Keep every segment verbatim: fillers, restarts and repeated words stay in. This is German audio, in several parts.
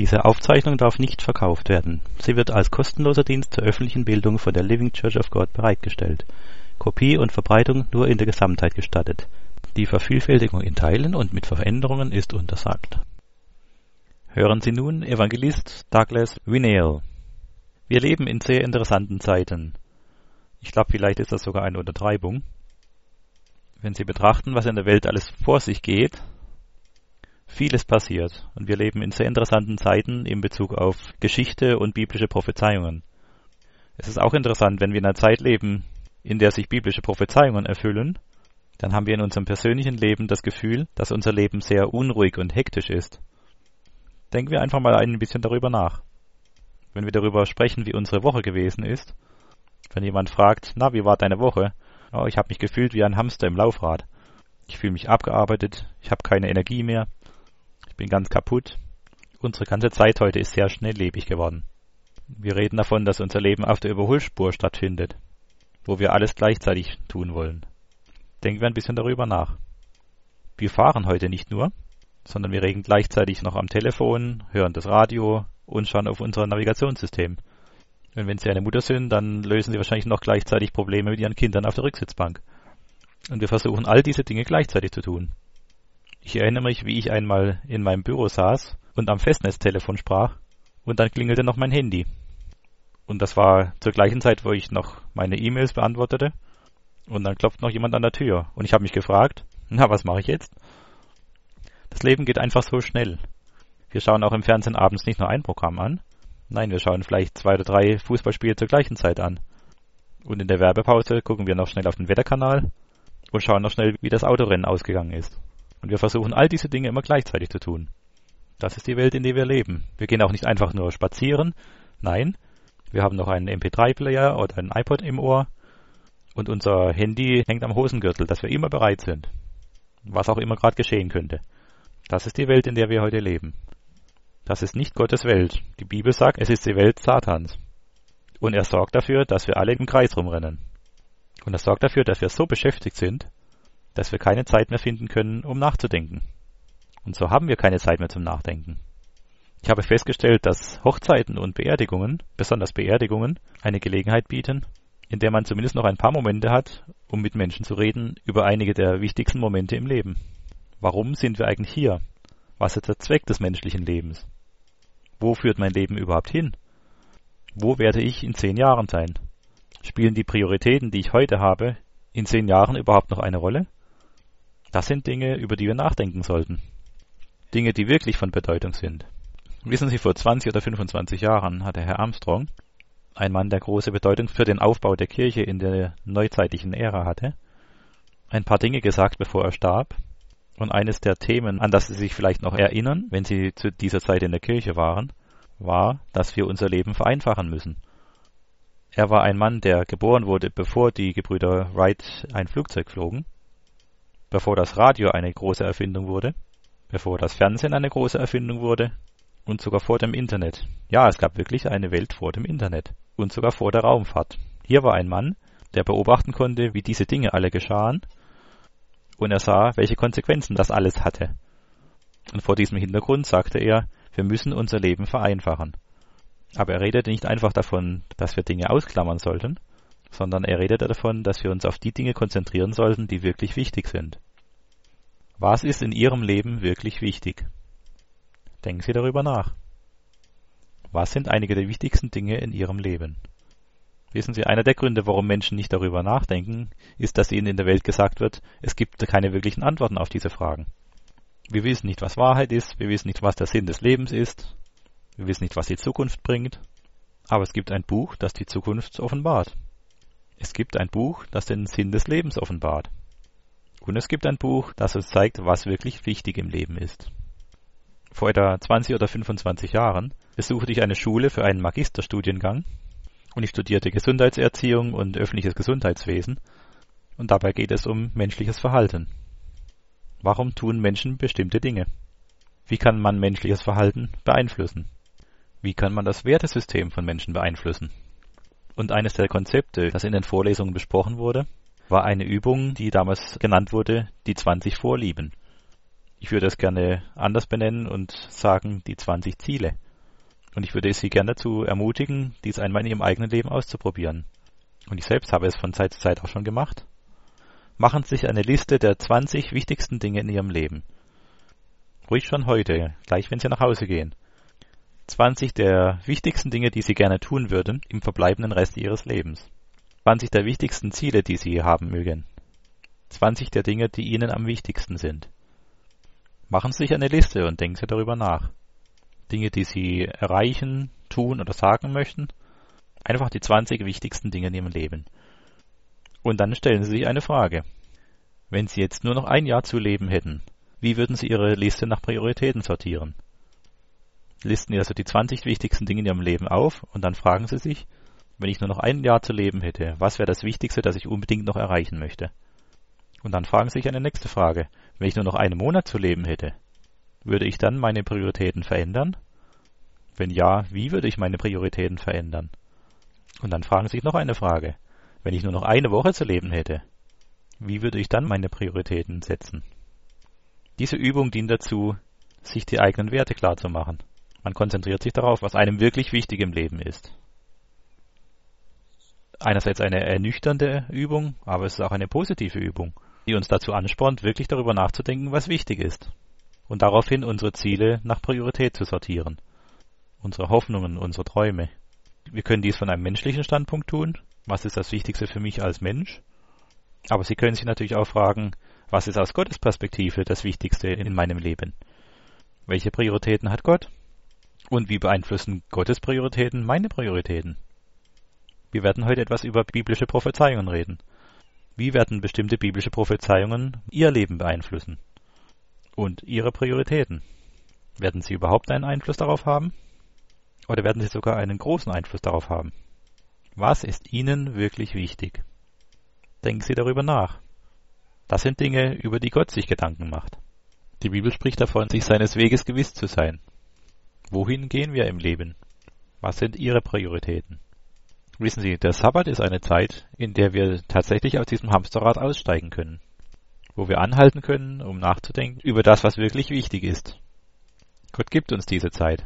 Diese Aufzeichnung darf nicht verkauft werden. Sie wird als kostenloser Dienst zur öffentlichen Bildung von der Living Church of God bereitgestellt. Kopie und Verbreitung nur in der Gesamtheit gestattet. Die Vervielfältigung in Teilen und mit Veränderungen ist untersagt. Hören Sie nun Evangelist Douglas Winnail. Wir leben in sehr interessanten Zeiten. Ich glaube, vielleicht ist das sogar eine Untertreibung. Wenn Sie betrachten, was in der Welt alles vor sich geht, vieles passiert und wir leben in sehr interessanten Zeiten in Bezug auf Geschichte und biblische Prophezeiungen. Es ist auch interessant, wenn wir in einer Zeit leben, in der sich biblische Prophezeiungen erfüllen, dann haben wir in unserem persönlichen Leben das Gefühl, dass unser Leben sehr unruhig und hektisch ist. Denken wir einfach mal ein bisschen darüber nach. Wenn wir darüber sprechen, wie unsere Woche gewesen ist, wenn jemand fragt, na, wie war deine Woche? Oh, ich habe mich gefühlt wie ein Hamster im Laufrad. Ich fühle mich abgearbeitet, ich habe keine Energie mehr. Ich bin ganz kaputt. Unsere ganze Zeit heute ist sehr schnelllebig geworden. Wir reden davon, dass unser Leben auf der Überholspur stattfindet, wo wir alles gleichzeitig tun wollen. Denken wir ein bisschen darüber nach. Wir fahren heute nicht nur, sondern wir reden gleichzeitig noch am Telefon, hören das Radio und schauen auf unser Navigationssystem. Und wenn Sie eine Mutter sind, dann lösen Sie wahrscheinlich noch gleichzeitig Probleme mit Ihren Kindern auf der Rücksitzbank. Und wir versuchen all diese Dinge gleichzeitig zu tun. Ich erinnere mich, wie ich einmal in meinem Büro saß und am Festnetztelefon sprach und dann klingelte noch mein Handy. Und das war zur gleichen Zeit, wo ich noch meine E-Mails beantwortete und dann klopft noch jemand an der Tür und ich habe mich gefragt, na, was mache ich jetzt? Das Leben geht einfach so schnell. Wir schauen auch im Fernsehen abends nicht nur ein Programm an, nein, wir schauen vielleicht zwei oder drei Fußballspiele zur gleichen Zeit an. Und in der Werbepause gucken wir noch schnell auf den Wetterkanal und schauen noch schnell, wie das Autorennen ausgegangen ist. Und wir versuchen all diese Dinge immer gleichzeitig zu tun. Das ist die Welt, in der wir leben. Wir gehen auch nicht einfach nur spazieren. Nein, wir haben noch einen M P drei Player oder einen iPod im Ohr. Und unser Handy hängt am Hosengürtel, dass wir immer bereit sind. Was auch immer gerade geschehen könnte. Das ist die Welt, in der wir heute leben. Das ist nicht Gottes Welt. Die Bibel sagt, es ist die Welt Satans. Und er sorgt dafür, dass wir alle im Kreis rumrennen. Und er sorgt dafür, dass wir so beschäftigt sind, dass wir keine Zeit mehr finden können, um nachzudenken. Und so haben wir keine Zeit mehr zum Nachdenken. Ich habe festgestellt, dass Hochzeiten und Beerdigungen, besonders Beerdigungen, eine Gelegenheit bieten, in der man zumindest noch ein paar Momente hat, um mit Menschen zu reden über einige der wichtigsten Momente im Leben. Warum sind wir eigentlich hier? Was ist der Zweck des menschlichen Lebens? Wo führt mein Leben überhaupt hin? Wo werde ich in zehn Jahren sein? Spielen die Prioritäten, die ich heute habe, in zehn Jahren überhaupt noch eine Rolle? Das sind Dinge, über die wir nachdenken sollten. Dinge, die wirklich von Bedeutung sind. Wissen Sie, vor zwanzig oder fünfundzwanzig Jahren hatte Herr Armstrong, ein Mann, der große Bedeutung für den Aufbau der Kirche in der neuzeitlichen Ära hatte, ein paar Dinge gesagt, bevor er starb. Und eines der Themen, an das Sie sich vielleicht noch erinnern, wenn Sie zu dieser Zeit in der Kirche waren, war, dass wir unser Leben vereinfachen müssen. Er war ein Mann, der geboren wurde, bevor die Gebrüder Wright ein Flugzeug flogen, bevor das Radio eine große Erfindung wurde, bevor das Fernsehen eine große Erfindung wurde und sogar vor dem Internet. Ja, es gab wirklich eine Welt vor dem Internet und sogar vor der Raumfahrt. Hier war ein Mann, der beobachten konnte, wie diese Dinge alle geschahen und er sah, welche Konsequenzen das alles hatte. Und vor diesem Hintergrund sagte er, wir müssen unser Leben vereinfachen. Aber er redete nicht einfach davon, dass wir Dinge ausklammern sollten, sondern er redete davon, dass wir uns auf die Dinge konzentrieren sollten, die wirklich wichtig sind. Was ist in Ihrem Leben wirklich wichtig? Denken Sie darüber nach. Was sind einige der wichtigsten Dinge in Ihrem Leben? Wissen Sie, einer der Gründe, warum Menschen nicht darüber nachdenken, ist, dass ihnen in der Welt gesagt wird, es gibt keine wirklichen Antworten auf diese Fragen. Wir wissen nicht, was Wahrheit ist, wir wissen nicht, was der Sinn des Lebens ist, wir wissen nicht, was die Zukunft bringt, aber es gibt ein Buch, das die Zukunft offenbart. Es gibt ein Buch, das den Sinn des Lebens offenbart. Und es gibt ein Buch, das uns zeigt, was wirklich wichtig im Leben ist. Vor etwa zwanzig oder fünfundzwanzig Jahren besuchte ich eine Schule für einen Magisterstudiengang und ich studierte Gesundheitserziehung und öffentliches Gesundheitswesen und dabei geht es um menschliches Verhalten. Warum tun Menschen bestimmte Dinge? Wie kann man menschliches Verhalten beeinflussen? Wie kann man das Wertesystem von Menschen beeinflussen? Und eines der Konzepte, das in den Vorlesungen besprochen wurde, war eine Übung, die damals genannt wurde, die zwanzig Vorlieben. Ich würde es gerne anders benennen und sagen, die zwanzig Ziele. Und ich würde Sie gerne dazu ermutigen, dies einmal in Ihrem eigenen Leben auszuprobieren. Und ich selbst habe es von Zeit zu Zeit auch schon gemacht. Machen Sie sich eine Liste der zwanzig wichtigsten Dinge in Ihrem Leben. Ruhig schon heute, gleich wenn Sie nach Hause gehen. zwanzig der wichtigsten Dinge, die Sie gerne tun würden im verbleibenden Rest Ihres Lebens. zwanzig der wichtigsten Ziele, die Sie haben mögen. zwanzig der Dinge, die Ihnen am wichtigsten sind. Machen Sie sich eine Liste und denken Sie darüber nach. Dinge, die Sie erreichen, tun oder sagen möchten. Einfach die zwanzig wichtigsten Dinge in Ihrem Leben. Und dann stellen Sie sich eine Frage. Wenn Sie jetzt nur noch ein Jahr zu leben hätten, wie würden Sie Ihre Liste nach Prioritäten sortieren? Listen Sie also die zwanzig wichtigsten Dinge in Ihrem Leben auf und dann fragen Sie sich, wenn ich nur noch ein Jahr zu leben hätte, was wäre das Wichtigste, das ich unbedingt noch erreichen möchte? Und dann fragen Sie sich eine nächste Frage. Wenn ich nur noch einen Monat zu leben hätte, würde ich dann meine Prioritäten verändern? Wenn ja, wie würde ich meine Prioritäten verändern? Und dann fragen Sie sich noch eine Frage. Wenn ich nur noch eine Woche zu leben hätte, wie würde ich dann meine Prioritäten setzen? Diese Übung dient dazu, sich die eigenen Werte klarzumachen. Man konzentriert sich darauf, was einem wirklich wichtig im Leben ist. Einerseits eine ernüchternde Übung, aber es ist auch eine positive Übung, die uns dazu anspornt, wirklich darüber nachzudenken, was wichtig ist. Und daraufhin unsere Ziele nach Priorität zu sortieren. Unsere Hoffnungen, unsere Träume. Wir können dies von einem menschlichen Standpunkt tun. Was ist das Wichtigste für mich als Mensch? Aber Sie können sich natürlich auch fragen, was ist aus Gottes Perspektive das Wichtigste in meinem Leben? Welche Prioritäten hat Gott? Und wie beeinflussen Gottes Prioritäten meine Prioritäten? Wir werden heute etwas über biblische Prophezeiungen reden. Wie werden bestimmte biblische Prophezeiungen Ihr Leben beeinflussen? Und Ihre Prioritäten? Werden sie überhaupt einen Einfluss darauf haben? Oder werden sie sogar einen großen Einfluss darauf haben? Was ist Ihnen wirklich wichtig? Denken Sie darüber nach. Das sind Dinge, über die Gott sich Gedanken macht. Die Bibel spricht davon, sich seines Weges gewiss zu sein. Wohin gehen wir im Leben? Was sind Ihre Prioritäten? Wissen Sie, der Sabbat ist eine Zeit, in der wir tatsächlich aus diesem Hamsterrad aussteigen können. Wo wir anhalten können, um nachzudenken über das, was wirklich wichtig ist. Gott gibt uns diese Zeit.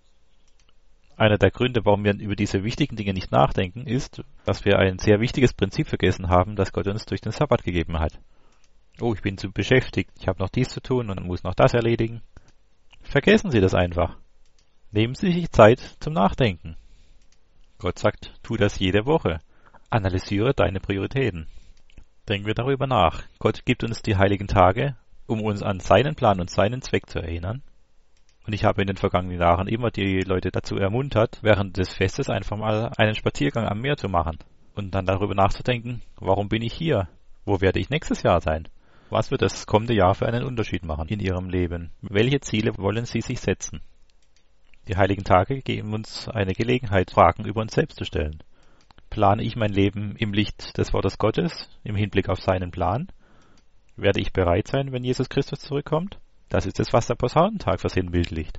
Einer der Gründe, warum wir über diese wichtigen Dinge nicht nachdenken, ist, dass wir ein sehr wichtiges Prinzip vergessen haben, das Gott uns durch den Sabbat gegeben hat. Oh, ich bin zu beschäftigt, ich habe noch dies zu tun und muss noch das erledigen. Vergessen Sie das einfach. Nehmen Sie sich Zeit zum Nachdenken. Gott sagt, tu das jede Woche. Analysiere deine Prioritäten. Denken wir darüber nach. Gott gibt uns die heiligen Tage, um uns an seinen Plan und seinen Zweck zu erinnern. Und ich habe in den vergangenen Jahren immer die Leute dazu ermuntert, während des Festes einfach mal einen Spaziergang am Meer zu machen und dann darüber nachzudenken, warum bin ich hier? Wo werde ich nächstes Jahr sein? Was wird das kommende Jahr für einen Unterschied machen in Ihrem Leben? Welche Ziele wollen Sie sich setzen? Die heiligen Tage geben uns eine Gelegenheit, Fragen über uns selbst zu stellen. Plane ich mein Leben im Licht des Wortes Gottes, im Hinblick auf seinen Plan? Werde ich bereit sein, wenn Jesus Christus zurückkommt? Das ist es, was der Posaunentag versinnbildlicht.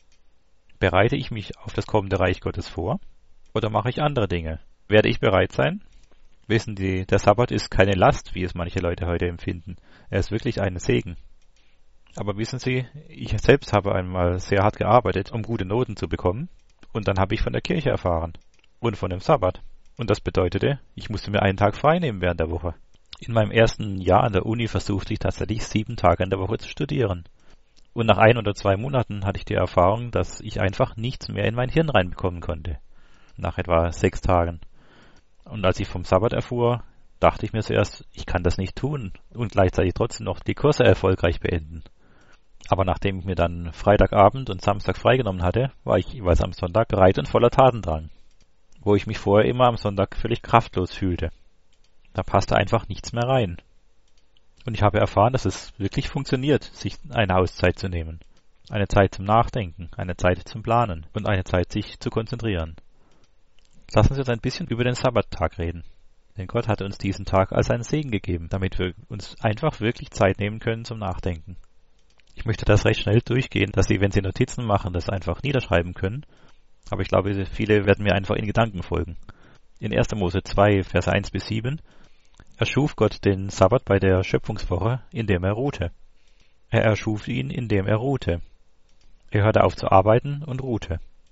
Bereite ich mich auf das kommende Reich Gottes vor? Oder mache ich andere Dinge? Werde ich bereit sein? Wissen Sie, der Sabbat ist keine Last, wie es manche Leute heute empfinden. Er ist wirklich ein Segen. Aber wissen Sie, ich selbst habe einmal sehr hart gearbeitet, um gute Noten zu bekommen. Und dann habe ich von der Kirche erfahren. Und von dem Sabbat. Und das bedeutete, ich musste mir einen Tag frei nehmen während der Woche. In meinem ersten Jahr an der Uni versuchte ich tatsächlich sieben Tage in der Woche zu studieren. Und nach ein oder zwei Monaten hatte ich die Erfahrung, dass ich einfach nichts mehr in mein Hirn reinbekommen konnte. Nach etwa sechs Tagen. Und als ich vom Sabbat erfuhr, dachte ich mir zuerst, ich kann das nicht tun und gleichzeitig trotzdem noch die Kurse erfolgreich beenden. Aber nachdem ich mir dann Freitagabend und Samstag freigenommen hatte, war ich jeweils am Sonntag bereit und voller Tatendrang. Wo ich mich vorher immer am Sonntag völlig kraftlos fühlte. Da passte einfach nichts mehr rein. Und ich habe erfahren, dass es wirklich funktioniert, sich eine Auszeit zu nehmen. Eine Zeit zum Nachdenken, eine Zeit zum Planen und eine Zeit, sich zu konzentrieren. Lassen Sie uns ein bisschen über den Sabbattag reden. Denn Gott hat uns diesen Tag als einen Segen gegeben, damit wir uns einfach wirklich Zeit nehmen können zum Nachdenken. Ich möchte das recht schnell durchgehen, dass Sie, wenn Sie Notizen machen, das einfach niederschreiben können. Aber ich glaube, viele werden mir einfach in Gedanken folgen. In erster Mose zwei, Verse eins bis sieben erschuf Gott den Sabbat bei der Schöpfungswoche, indem er ruhte. Er erschuf ihn, indem er ruhte. Er hörte auf zu arbeiten und ruhte.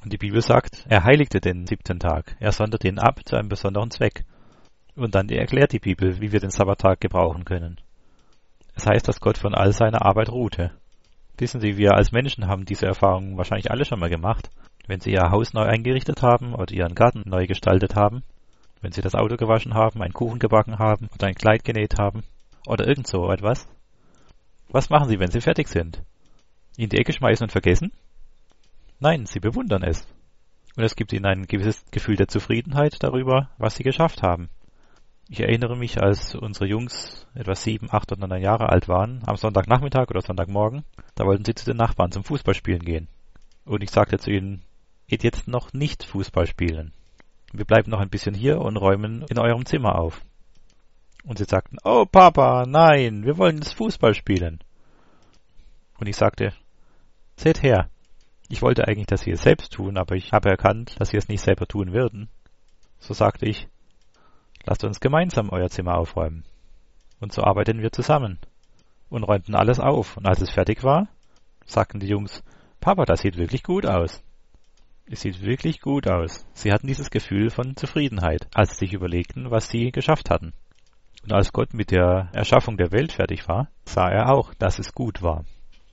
Und die Bibel sagt, er heiligte den siebten Tag. Er sonderte ihn ab zu einem besonderen Zweck. Und dann erklärt die Bibel, wie wir den Sabbattag gebrauchen können. Es heißt, dass Gott von all seiner Arbeit ruhte. Wissen Sie, wir als Menschen haben diese Erfahrungen wahrscheinlich alle schon mal gemacht. Wenn Sie Ihr Haus neu eingerichtet haben oder Ihren Garten neu gestaltet haben, wenn Sie das Auto gewaschen haben, einen Kuchen gebacken haben oder ein Kleid genäht haben oder irgend so etwas. Was machen Sie, wenn Sie fertig sind? In die Ecke schmeißen und vergessen? Nein, Sie bewundern es. Und es gibt Ihnen ein gewisses Gefühl der Zufriedenheit darüber, was Sie geschafft haben. Ich erinnere mich, als unsere Jungs etwa sieben, acht oder neun Jahre alt waren, am Sonntagnachmittag oder Sonntagmorgen, da wollten sie zu den Nachbarn zum Fußballspielen gehen. Und ich sagte zu ihnen, geht jetzt noch nicht Fußball spielen. Wir bleiben noch ein bisschen hier und räumen in eurem Zimmer auf. Und sie sagten, oh Papa, nein, wir wollen das Fußball spielen. Und ich sagte, seht her, ich wollte eigentlich, dass sie es selbst tun, aber ich habe erkannt, dass sie es nicht selber tun würden. So sagte ich, lasst uns gemeinsam euer Zimmer aufräumen. Und so arbeiteten wir zusammen und räumten alles auf. Und als es fertig war, sagten die Jungs, Papa, das sieht wirklich gut aus. Es sieht wirklich gut aus. Sie hatten dieses Gefühl von Zufriedenheit, als sie sich überlegten, was sie geschafft hatten. Und als Gott mit der Erschaffung der Welt fertig war, sah er auch, dass es gut war.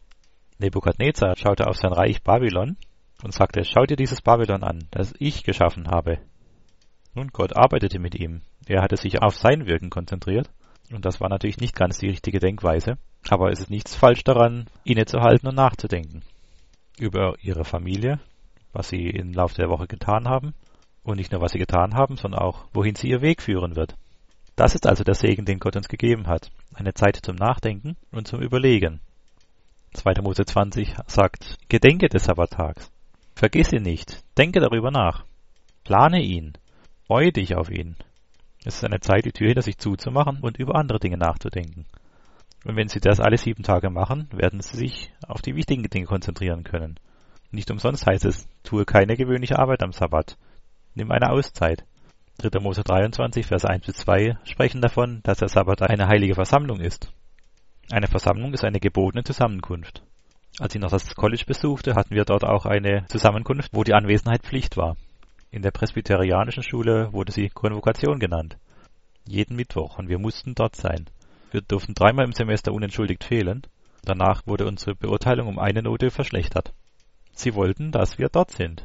Nebukadnezar schaute auf sein Reich Babylon und sagte, schau dir dieses Babylon an, das ich geschaffen habe. Nun, Gott arbeitete mit ihm. Er hatte sich auf sein Wirken konzentriert. Und das war natürlich nicht ganz die richtige Denkweise. Aber es ist nichts falsch daran, innezuhalten und nachzudenken. Über ihre Familie, was sie im Laufe der Woche getan haben. Und nicht nur, was sie getan haben, sondern auch, wohin sie ihr Weg führen wird. Das ist also der Segen, den Gott uns gegeben hat. Eine Zeit zum Nachdenken und zum Überlegen. zweiter Mose zwanzig sagt, gedenke des Sabbattags. Vergiss ihn nicht. Denke darüber nach. Plane ihn. Freue dich auf ihn. Es ist eine Zeit, die Tür hinter sich zuzumachen und über andere Dinge nachzudenken. Und wenn Sie das alle sieben Tage machen, werden Sie sich auf die wichtigen Dinge konzentrieren können. Nicht umsonst heißt es, tue keine gewöhnliche Arbeit am Sabbat. Nimm eine Auszeit. dritter Mose dreiundzwanzig, Vers eins bis zwei sprechen davon, dass der Sabbat eine heilige Versammlung ist. Eine Versammlung ist eine gebotene Zusammenkunft. Als ich noch das College besuchte, hatten wir dort auch eine Zusammenkunft, wo die Anwesenheit Pflicht war. In der presbyterianischen Schule wurde sie Konvokation genannt. Jeden Mittwoch, und wir mussten dort sein. Wir durften dreimal im Semester unentschuldigt fehlen. Danach wurde unsere Beurteilung um eine Note verschlechtert. Sie wollten, dass wir dort sind.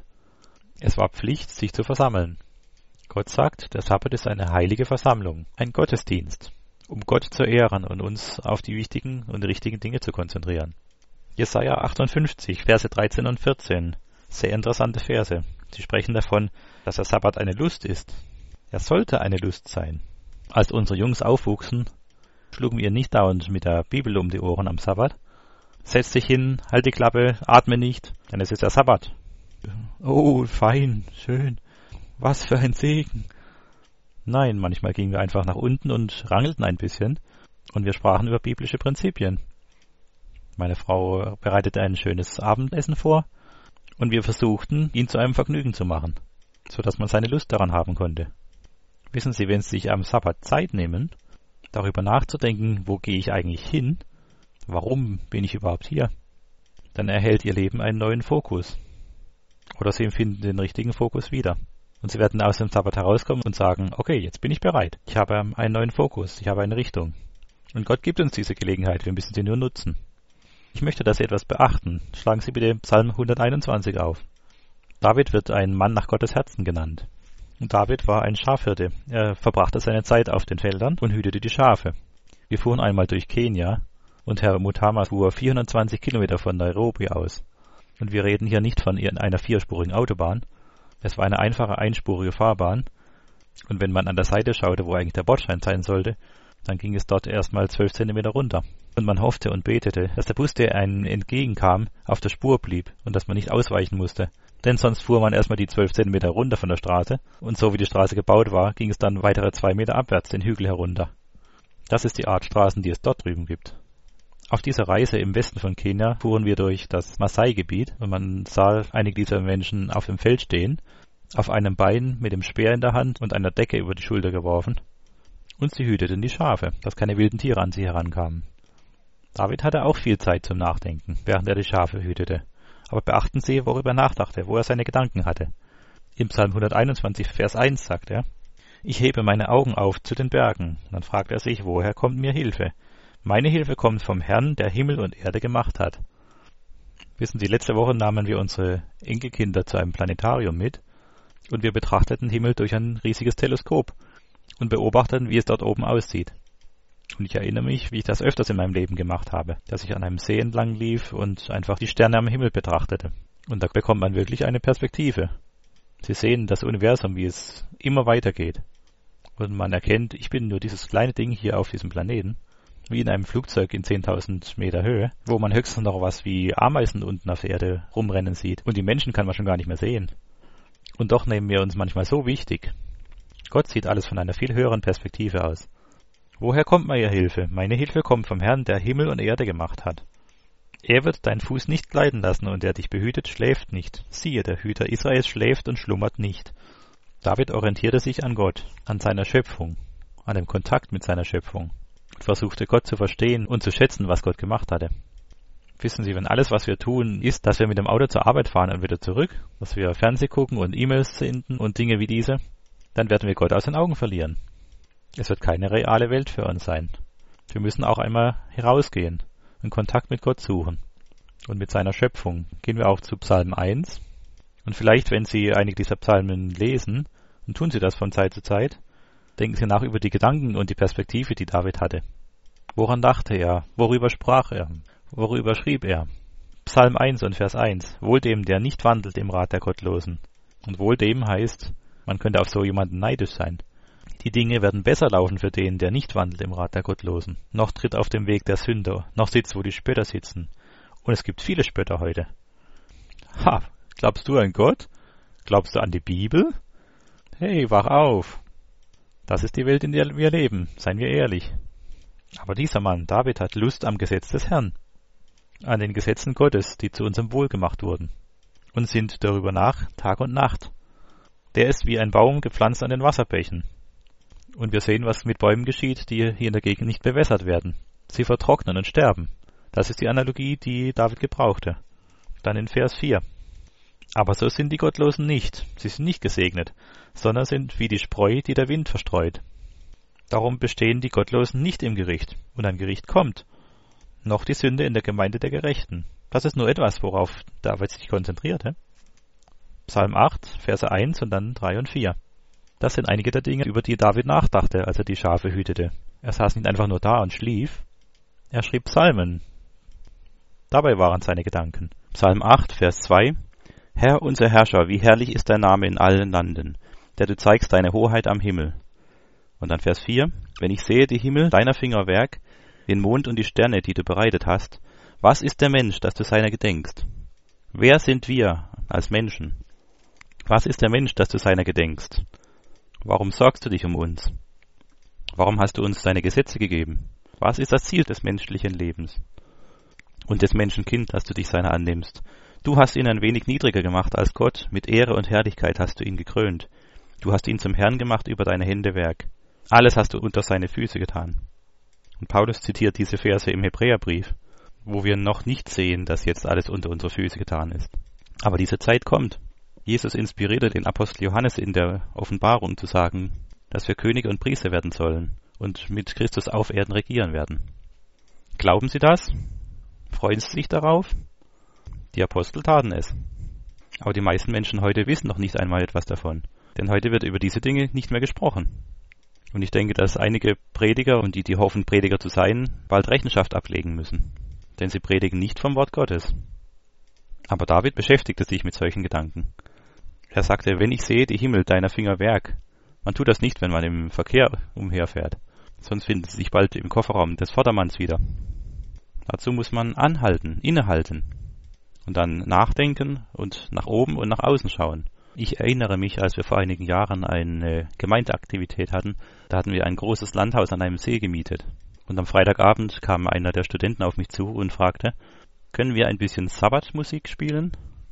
Es war Pflicht, sich zu versammeln. Gott sagt, der Sabbat ist eine heilige Versammlung, ein Gottesdienst, um Gott zu ehren und uns auf die wichtigen und richtigen Dinge zu konzentrieren. Jesaja achtundfünfzig, Verse dreizehn und vierzehn. Sehr interessante Verse. Sie sprechen davon, dass der Sabbat eine Lust ist. Er sollte eine Lust sein. Als unsere Jungs aufwuchsen, schlugen wir nicht dauernd mit der Bibel um die Ohren am Sabbat. Setz dich hin, halt die Klappe, atme nicht, denn es ist der Sabbat. Oh, fein, schön. Was für ein Segen. Nein, manchmal gingen wir einfach nach unten und rangelten ein bisschen und wir sprachen über biblische Prinzipien. Meine Frau bereitete ein schönes Abendessen vor und wir versuchten, ihn zu einem Vergnügen zu machen, so dass man seine Lust daran haben konnte. Wissen Sie, wenn Sie sich am Sabbat Zeit nehmen, darüber nachzudenken, wo gehe ich eigentlich hin, warum bin ich überhaupt hier, dann erhält Ihr Leben einen neuen Fokus. Oder Sie empfinden den richtigen Fokus wieder. Und Sie werden aus dem Sabbat herauskommen und sagen, okay, jetzt bin ich bereit. Ich habe einen neuen Fokus, ich habe eine Richtung. Und Gott gibt uns diese Gelegenheit, wir müssen sie nur nutzen. Ich möchte, dass Sie etwas beachten. Schlagen Sie bitte Psalm hunderteinundzwanzig auf. David wird ein Mann nach Gottes Herzen genannt. Und David war ein Schafhirte. Er verbrachte seine Zeit auf den Feldern und hütete die Schafe. Wir fuhren einmal durch Kenia und Herr Mutama fuhr vierhundertzwanzig Kilometer von Nairobi aus. Und wir reden hier nicht von einer vierspurigen Autobahn. Es war eine einfache einspurige Fahrbahn. Und wenn man an der Seite schaute, wo eigentlich der Bordstein sein sollte, dann ging es dort erstmal zwölf Zentimeter runter. Und man hoffte und betete, dass der Bus, der einem entgegenkam, auf der Spur blieb und dass man nicht ausweichen musste. Denn sonst fuhr man erstmal die zwölf Zentimeter runter von der Straße und so wie die Straße gebaut war, ging es dann weitere zwei Meter abwärts den Hügel herunter. Das ist die Art Straßen, die es dort drüben gibt. Auf dieser Reise im Westen von Kenia fuhren wir durch das Maasai-Gebiet und man sah einige dieser Menschen auf dem Feld stehen, auf einem Bein mit dem Speer in der Hand und einer Decke über die Schulter geworfen. Und sie hüteten die Schafe, dass keine wilden Tiere an sie herankamen. David hatte auch viel Zeit zum Nachdenken, während er die Schafe hütete. Aber beachten Sie, worüber er nachdachte, wo er seine Gedanken hatte. Im Psalm hunderteinundzwanzig, Vers eins sagt er: Ich hebe meine Augen auf zu den Bergen. Dann fragt er sich, woher kommt mir Hilfe? Meine Hilfe kommt vom Herrn, der Himmel und Erde gemacht hat. Wissen Sie, letzte Woche nahmen wir unsere Enkelkinder zu einem Planetarium mit und wir betrachteten den Himmel durch ein riesiges Teleskop und beobachteten, wie es dort oben aussieht. Und ich erinnere mich, wie ich das öfters in meinem Leben gemacht habe, dass ich an einem See entlang lief und einfach die Sterne am Himmel betrachtete. Und da bekommt man wirklich eine Perspektive. Sie sehen das Universum, wie es immer weitergeht. Und man erkennt, ich bin nur dieses kleine Ding hier auf diesem Planeten, wie in einem Flugzeug in zehntausend Meter Höhe, wo man höchstens noch was wie Ameisen unten auf der Erde rumrennen sieht. Und die Menschen kann man schon gar nicht mehr sehen. Und doch nehmen wir uns manchmal so wichtig. Gott sieht alles von einer viel höheren Perspektive aus. Woher kommt meine Hilfe? Meine Hilfe kommt vom Herrn, der Himmel und Erde gemacht hat. Er wird deinen Fuß nicht gleiten lassen, und der dich behütet, schläft nicht. Siehe, der Hüter Israels schläft und schlummert nicht. David orientierte sich an Gott, an seiner Schöpfung, an dem Kontakt mit seiner Schöpfung und versuchte Gott zu verstehen und zu schätzen, was Gott gemacht hatte. Wissen Sie, wenn alles, was wir tun, ist, dass wir mit dem Auto zur Arbeit fahren und wieder zurück, dass wir Fernsehen gucken und E-Mails senden und Dinge wie diese, dann werden wir Gott aus den Augen verlieren. Es wird keine reale Welt für uns sein. Wir müssen auch einmal herausgehen und Kontakt mit Gott suchen. Und mit seiner Schöpfung gehen wir auch zu Psalm eins. Und vielleicht, wenn Sie einige dieser Psalmen lesen, und tun Sie das von Zeit zu Zeit, denken Sie nach über die Gedanken und die Perspektive, die David hatte. Woran dachte er? Worüber sprach er? Worüber schrieb er? Psalm eins und Vers eins. Wohl dem, der nicht wandelt im Rat der Gottlosen. Und wohl dem heißt, man könnte auf so jemanden neidisch sein. Die Dinge werden besser laufen für den, der nicht wandelt im Rat der Gottlosen. Noch tritt auf dem Weg der Sünder, noch sitzt, wo die Spötter sitzen. Und es gibt viele Spötter heute. Ha, glaubst du an Gott? Glaubst du an die Bibel? Hey, wach auf! Das ist die Welt, in der wir leben, seien wir ehrlich. Aber dieser Mann, David, hat Lust am Gesetz des Herrn, an den Gesetzen Gottes, die zu unserem Wohl gemacht wurden, und sinnt darüber nach, Tag und Nacht. Der ist wie ein Baum gepflanzt an den Wasserbächen. Und wir sehen, was mit Bäumen geschieht, die hier in der Gegend nicht bewässert werden. Sie vertrocknen und sterben. Das ist die Analogie, die David gebrauchte. Dann in Vers vier. Aber so sind die Gottlosen nicht. Sie sind nicht gesegnet, sondern sind wie die Spreu, die der Wind verstreut. Darum bestehen die Gottlosen nicht im Gericht. Und ein Gericht kommt. Noch die Sünde in der Gemeinde der Gerechten. Das ist nur etwas, worauf David sich konzentrierte. Psalm acht, Verse eins und dann drei und vier. Das sind einige der Dinge, über die David nachdachte, als er die Schafe hütete. Er saß nicht einfach nur da und schlief. Er schrieb Psalmen. Dabei waren seine Gedanken. Psalm acht, Vers zwei. Herr, unser Herrscher, wie herrlich ist dein Name in allen Landen, der du zeigst deine Hoheit am Himmel. Und dann Vers vier. Wenn ich sehe die Himmel, deiner Finger Werk, den Mond und die Sterne, die du bereitet hast, was ist der Mensch, dass du seiner gedenkst? Wer sind wir als Menschen? Was ist der Mensch, dass du seiner gedenkst? Warum sorgst du dich um uns? Warum hast du uns deine Gesetze gegeben? Was ist das Ziel des menschlichen Lebens? Und des Menschenkind, dass du dich seiner annimmst? Du hast ihn ein wenig niedriger gemacht als Gott, mit Ehre und Herrlichkeit hast du ihn gekrönt. Du hast ihn zum Herrn gemacht über deine Hände Werk. Alles hast du unter seine Füße getan. Und Paulus zitiert diese Verse im Hebräerbrief, wo wir noch nicht sehen, dass jetzt alles unter unsere Füße getan ist. Aber diese Zeit kommt. Jesus inspirierte den Apostel Johannes in der Offenbarung zu sagen, dass wir Könige und Priester werden sollen und mit Christus auf Erden regieren werden. Glauben Sie das? Freuen Sie sich darauf? Die Apostel taten es. Aber die meisten Menschen heute wissen noch nicht einmal etwas davon, denn heute wird über diese Dinge nicht mehr gesprochen. Und ich denke, dass einige Prediger und die, die hoffen, Prediger zu sein, bald Rechenschaft ablegen müssen, denn sie predigen nicht vom Wort Gottes. Aber David beschäftigte sich mit solchen Gedanken. Er sagte, wenn ich sehe die Himmel, deiner Finger Werk. Man tut das nicht, wenn man im Verkehr umherfährt. Sonst findet sie sich bald im Kofferraum des Vordermanns wieder. Dazu muss man anhalten, innehalten. Und dann nachdenken und nach oben und nach außen schauen. Ich erinnere mich, als wir vor einigen Jahren eine Gemeindeaktivität hatten, da hatten wir ein großes Landhaus an einem See gemietet. Und am Freitagabend kam einer der Studenten auf mich zu und fragte, können wir ein bisschen Sabbatmusik spielen?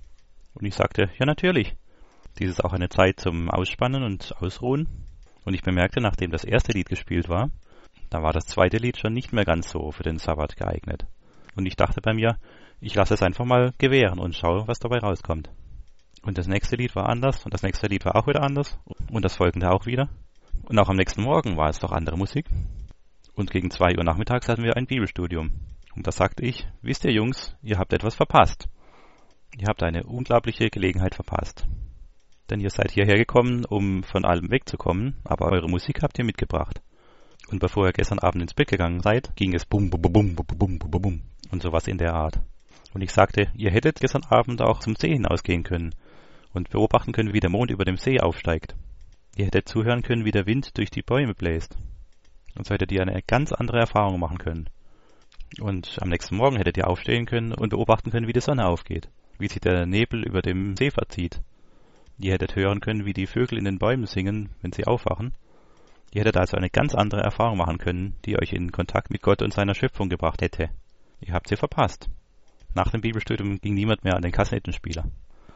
Und ich sagte, ja natürlich. Dies ist auch eine Zeit zum Ausspannen und Ausruhen. Und ich bemerkte, nachdem das erste Lied gespielt war, da war das zweite Lied schon nicht mehr ganz so für den Sabbat geeignet. Und ich dachte bei mir, Ich lasse es einfach mal gewähren und schaue, was dabei rauskommt. Und das nächste Lied war anders und das nächste Lied war auch wieder anders und das folgende auch wieder. Und auch am nächsten Morgen war es doch andere Musik. Und gegen zwei Uhr nachmittags hatten wir ein Bibelstudium. Und da sagte ich, wisst ihr Jungs, ihr habt etwas verpasst. Ihr habt eine unglaubliche Gelegenheit verpasst. Denn ihr seid hierher gekommen, um von allem wegzukommen, aber eure Musik habt ihr mitgebracht. Und bevor ihr gestern Abend ins Bett gegangen seid, ging es bum, bum, bum, bum, bum, bum, bum, bum und sowas in der Art. Und ich sagte, ihr hättet gestern Abend auch zum See hinausgehen können und beobachten können, wie der Mond über dem See aufsteigt. Ihr hättet zuhören können, wie der Wind durch die Bäume bläst. Und so hättet ihr eine ganz andere Erfahrung machen können. Und am nächsten Morgen hättet ihr aufstehen können und beobachten können, wie die Sonne aufgeht, wie sich der Nebel über dem See verzieht. Ihr hättet hören können, wie die Vögel in den Bäumen singen, wenn sie aufwachen. Ihr hättet also eine ganz andere Erfahrung machen können, die euch in Kontakt mit Gott und seiner Schöpfung gebracht hätte. Ihr habt sie verpasst. Nach dem Bibelstudium ging niemand mehr an den Kassettenspieler.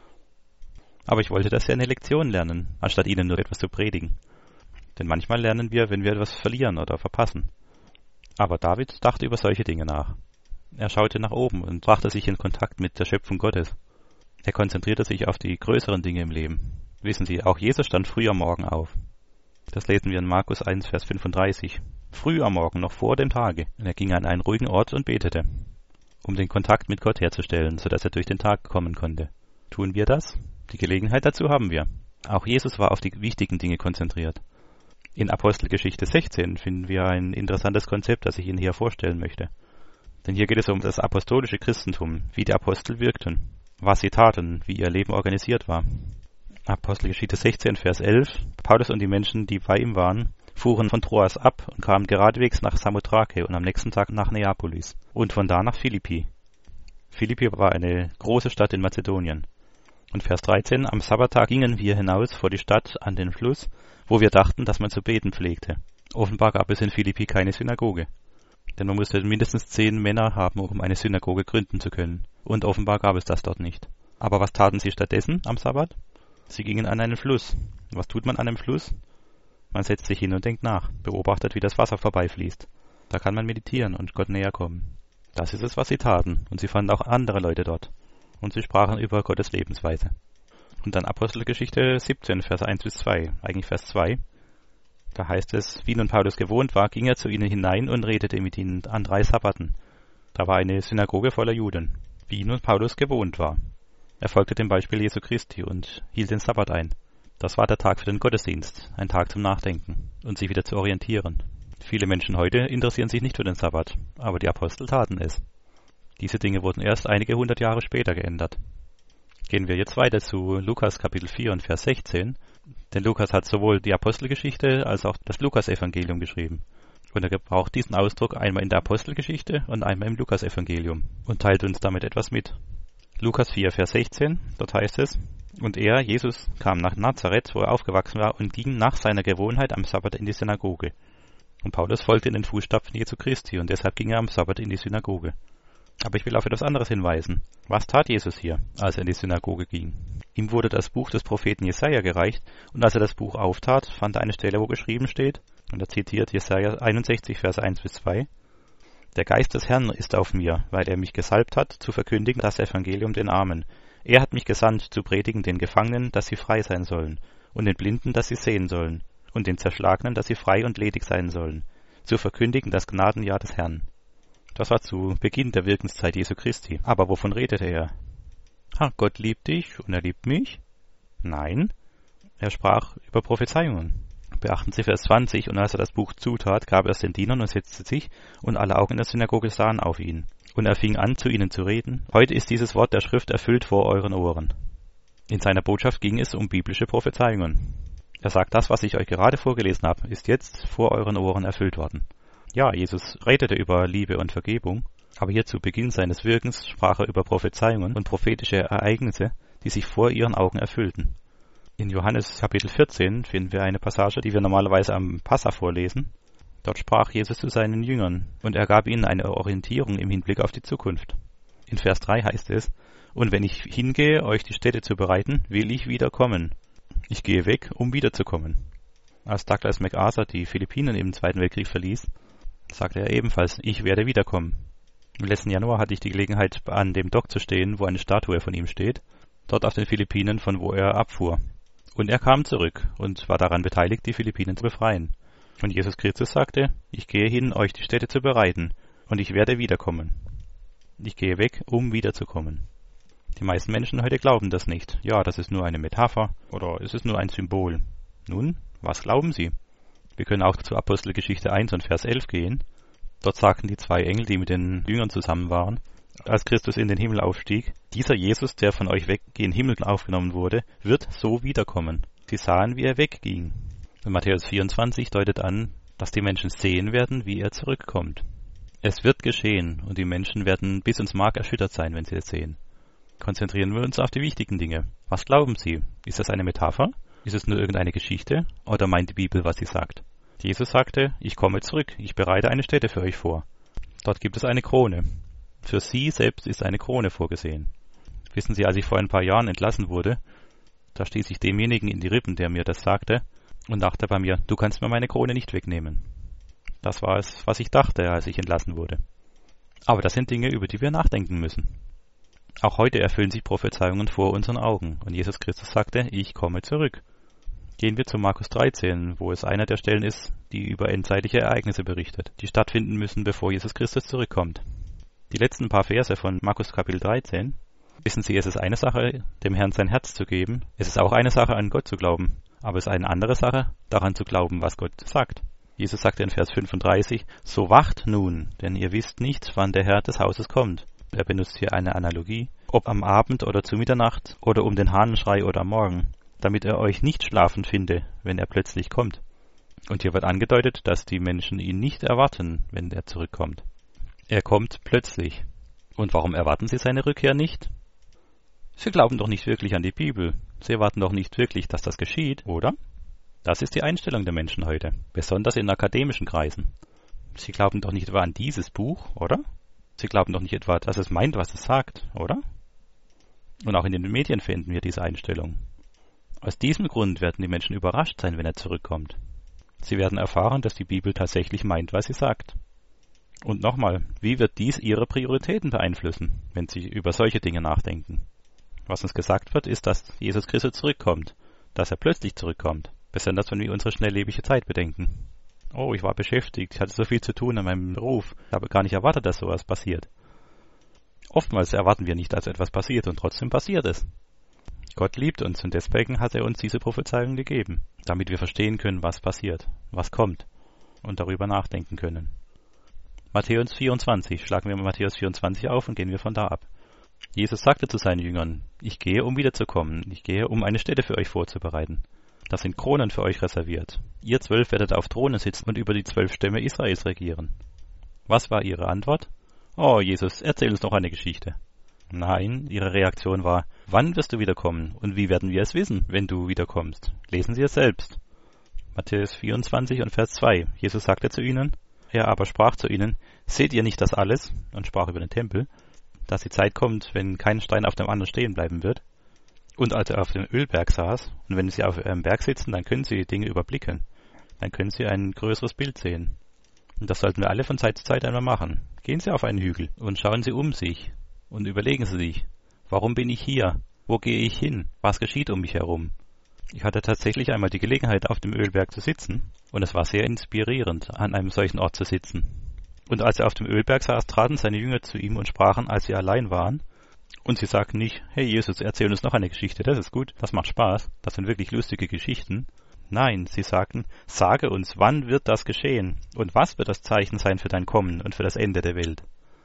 Aber ich wollte, dass sie eine Lektion lernen, anstatt ihnen nur etwas zu predigen. Denn manchmal lernen wir, wenn wir etwas verlieren oder verpassen. Aber David dachte über solche Dinge nach. Er schaute nach oben und brachte sich in Kontakt mit der Schöpfung Gottes. Er konzentrierte sich auf die größeren Dinge im Leben. Wissen Sie, auch Jesus stand früh am Morgen auf. Das lesen wir in Markus eins, Vers fünfunddreißig. Früh am Morgen, noch vor dem Tage. Und er ging an einen ruhigen Ort und betete, um den Kontakt mit Gott herzustellen, sodass er durch den Tag kommen konnte. Tun wir das? Die Gelegenheit dazu haben wir. Auch Jesus war auf die wichtigen Dinge konzentriert. In Apostelgeschichte sechzehn finden wir ein interessantes Konzept, das ich Ihnen hier vorstellen möchte. Denn hier geht es um das apostolische Christentum, wie die Apostel wirkten, was sie taten, wie ihr Leben organisiert war. Apostelgeschichte sechzehn, Vers elf. Paulus und die Menschen, die bei ihm waren, fuhren von Troas ab und kamen geradewegs nach Samothrake und am nächsten Tag nach Neapolis und von da nach Philippi. Philippi war eine große Stadt in Mazedonien. Und Vers dreizehn, am Sabbattag gingen wir hinaus vor die Stadt an den Fluss, wo wir dachten, dass man zu beten pflegte. Offenbar gab es in Philippi keine Synagoge. Denn man musste mindestens zehn Männer haben, um eine Synagoge gründen zu können. Und offenbar gab es das dort nicht. Aber was taten sie stattdessen am Sabbat? Sie gingen an einen Fluss. Was tut man an einem Fluss? Man setzt sich hin und denkt nach, beobachtet, wie das Wasser vorbeifließt. Da kann man meditieren und Gott näher kommen. Das ist es, was sie taten. Und sie fanden auch andere Leute dort. Und sie sprachen über Gottes Lebensweise. Und dann Apostelgeschichte siebzehn, Vers eins bis zwei, eigentlich Vers zwei. Da heißt es, wie nun Paulus gewohnt war, ging er zu ihnen hinein und redete mit ihnen an drei Sabbaten. Da war eine Synagoge voller Juden, wie nun Paulus gewohnt war. Er folgte dem Beispiel Jesu Christi und hielt den Sabbat ein. Das war der Tag für den Gottesdienst, ein Tag zum Nachdenken und sich wieder zu orientieren. Viele Menschen heute interessieren sich nicht für den Sabbat, aber die Apostel taten es. Diese Dinge wurden erst einige hundert Jahre später geändert. Gehen wir jetzt weiter zu Lukas Kapitel vier und Vers sechzehn, denn Lukas hat sowohl die Apostelgeschichte als auch das Lukasevangelium geschrieben. Und er gebraucht diesen Ausdruck einmal in der Apostelgeschichte und einmal im Lukasevangelium und teilt uns damit etwas mit. Lukas vier, Vers sechzehn, dort heißt es, und er, Jesus, kam nach Nazareth, wo er aufgewachsen war, und ging nach seiner Gewohnheit am Sabbat in die Synagoge. Und Paulus folgte in den Fußstapfen Jesu Christi, und deshalb ging er am Sabbat in die Synagoge. Aber ich will auf etwas anderes hinweisen. Was tat Jesus hier, als er in die Synagoge ging? Ihm wurde das Buch des Propheten Jesaja gereicht, und als er das Buch auftat, fand er eine Stelle, wo geschrieben steht, und er zitiert Jesaja einundsechzig, Vers eins bis zwei, der Geist des Herrn ist auf mir, weil er mich gesalbt hat, zu verkündigen das Evangelium den Armen. Er hat mich gesandt, zu predigen den Gefangenen, dass sie frei sein sollen, und den Blinden, dass sie sehen sollen, und den Zerschlagenen, dass sie frei und ledig sein sollen, zu verkündigen das Gnadenjahr des Herrn. Das war zu Beginn der Wirkenszeit Jesu Christi. Aber wovon redete er? Ha, Gott liebt dich und er liebt mich? Nein, er sprach über Prophezeiungen. Beachten Sie Vers zwanzig, und als er das Buch zutat, gab er es den Dienern und setzte sich, und alle Augen in der Synagoge sahen auf ihn. Und er fing an, zu ihnen zu reden. Heute ist dieses Wort der Schrift erfüllt vor euren Ohren. In seiner Botschaft ging es um biblische Prophezeiungen. Er sagt, das, was ich euch gerade vorgelesen habe, ist jetzt vor euren Ohren erfüllt worden. Ja, Jesus redete über Liebe und Vergebung, aber hier zu Beginn seines Wirkens sprach er über Prophezeiungen und prophetische Ereignisse, die sich vor ihren Augen erfüllten. In Johannes Kapitel vierzehn finden wir eine Passage, die wir normalerweise am Passa vorlesen. Dort sprach Jesus zu seinen Jüngern, und er gab ihnen eine Orientierung im Hinblick auf die Zukunft. In Vers drei heißt es, und wenn ich hingehe, euch die Stätte zu bereiten, will ich wiederkommen. Ich gehe weg, um wiederzukommen. Als Douglas MacArthur die Philippinen im Zweiten Weltkrieg verließ, sagte er ebenfalls, ich werde wiederkommen. Im letzten Januar hatte ich die Gelegenheit, an dem Dock zu stehen, wo eine Statue von ihm steht, dort auf den Philippinen, von wo er abfuhr. Und er kam zurück und war daran beteiligt, die Philippinen zu befreien. Und Jesus Christus sagte, ich gehe hin, euch die Stätte zu bereiten, und ich werde wiederkommen. Ich gehe weg, um wiederzukommen. Die meisten Menschen heute glauben das nicht. Ja, das ist nur eine Metapher oder es ist nur ein Symbol. Nun, was glauben sie? Wir können auch zu Apostelgeschichte eins und Vers elf gehen. Dort sagten die zwei Engel, die mit den Jüngern zusammen waren, als Christus in den Himmel aufstieg, dieser Jesus, der von euch weg in den Himmel aufgenommen wurde, wird so wiederkommen. Sie sahen, wie er wegging. Und Matthäus vierundzwanzig deutet an, dass die Menschen sehen werden, wie er zurückkommt. Es wird geschehen und die Menschen werden bis ins Mark erschüttert sein, wenn sie es sehen. Konzentrieren wir uns auf die wichtigen Dinge. Was glauben Sie? Ist das eine Metapher? Ist es nur irgendeine Geschichte? Oder meint die Bibel, was sie sagt? Jesus sagte, ich komme zurück, ich bereite eine Stätte für euch vor. Dort gibt es eine Krone. Für Sie selbst ist eine Krone vorgesehen. Wissen Sie, als ich vor ein paar Jahren entlassen wurde, da stieß ich demjenigen in die Rippen, der mir das sagte, und dachte bei mir, du kannst mir meine Krone nicht wegnehmen. Das war es, was ich dachte, als ich entlassen wurde. Aber das sind Dinge, über die wir nachdenken müssen. Auch heute erfüllen sich Prophezeiungen vor unseren Augen, und Jesus Christus sagte, ich komme zurück. Gehen wir zu Markus dreizehn, wo es einer der Stellen ist, die über endzeitliche Ereignisse berichtet, die stattfinden müssen, bevor Jesus Christus zurückkommt. Die letzten paar Verse von Markus Kapitel dreizehn. Wissen Sie, es ist eine Sache, dem Herrn sein Herz zu geben. Es ist auch eine Sache, an Gott zu glauben. Aber es ist eine andere Sache, daran zu glauben, was Gott sagt. Jesus sagte in Vers fünfunddreißig, so wacht nun, denn ihr wisst nicht, wann der Herr des Hauses kommt. Er benutzt hier eine Analogie, ob am Abend oder zu Mitternacht oder um den Hahnenschrei oder am Morgen, damit er euch nicht schlafen finde, wenn er plötzlich kommt. Und hier wird angedeutet, dass die Menschen ihn nicht erwarten, wenn er zurückkommt. Er kommt plötzlich. Und warum erwarten sie seine Rückkehr nicht? Sie glauben doch nicht wirklich an die Bibel. Sie erwarten doch nicht wirklich, dass das geschieht, oder? Das ist die Einstellung der Menschen heute, besonders in akademischen Kreisen. Sie glauben doch nicht etwa an dieses Buch, oder? Sie glauben doch nicht etwa, dass es meint, was es sagt, oder? Und auch in den Medien finden wir diese Einstellung. Aus diesem Grund werden die Menschen überrascht sein, wenn er zurückkommt. Sie werden erfahren, dass die Bibel tatsächlich meint, was sie sagt. Und nochmal, wie wird dies ihre Prioritäten beeinflussen, wenn sie über solche Dinge nachdenken? Was uns gesagt wird, ist, dass Jesus Christus zurückkommt, dass er plötzlich zurückkommt, besonders wenn wir unsere schnelllebige Zeit bedenken. Oh, ich war beschäftigt, ich hatte so viel zu tun an meinem Beruf, ich habe gar nicht erwartet, dass sowas passiert. Oftmals erwarten wir nicht, dass etwas passiert und trotzdem passiert es. Gott liebt uns und deswegen hat er uns diese Prophezeiung gegeben, damit wir verstehen können, was passiert, was kommt und darüber nachdenken können. Matthäus vierundzwanzig, schlagen wir Matthäus vierundzwanzig auf und gehen wir von da ab. Jesus sagte zu seinen Jüngern, ich gehe, um wiederzukommen, ich gehe, um eine Stätte für euch vorzubereiten. Das sind Kronen für euch reserviert. Ihr zwölf werdet auf Thronen sitzen und über die zwölf Stämme Israels regieren. Was war ihre Antwort? Oh, Jesus, erzähl uns noch eine Geschichte. Nein, ihre Reaktion war, wann wirst du wiederkommen und wie werden wir es wissen, wenn du wiederkommst? Lesen Sie es selbst. Matthäus vierundzwanzig und Vers zwei. Jesus sagte zu ihnen, er aber sprach zu ihnen, seht ihr nicht das alles, und sprach über den Tempel, dass die Zeit kommt, wenn kein Stein auf dem anderen stehen bleiben wird? Und als er auf dem Ölberg saß, und wenn Sie auf einem Berg sitzen, dann können Sie Dinge überblicken. Dann können Sie ein größeres Bild sehen. Und das sollten wir alle von Zeit zu Zeit einmal machen. Gehen Sie auf einen Hügel und schauen Sie um sich und überlegen Sie sich, warum bin ich hier? Wo gehe ich hin? Was geschieht um mich herum? Ich hatte tatsächlich einmal die Gelegenheit, auf dem Ölberg zu sitzen, und es war sehr inspirierend, an einem solchen Ort zu sitzen. Und als er auf dem Ölberg saß, traten seine Jünger zu ihm und sprachen, als sie allein waren, und sie sagten nicht, hey Jesus, erzähl uns noch eine Geschichte, das ist gut, das macht Spaß, das sind wirklich lustige Geschichten. Nein, sie sagten, sage uns, wann wird das geschehen? Und was wird das Zeichen sein für dein Kommen und für das Ende der Welt?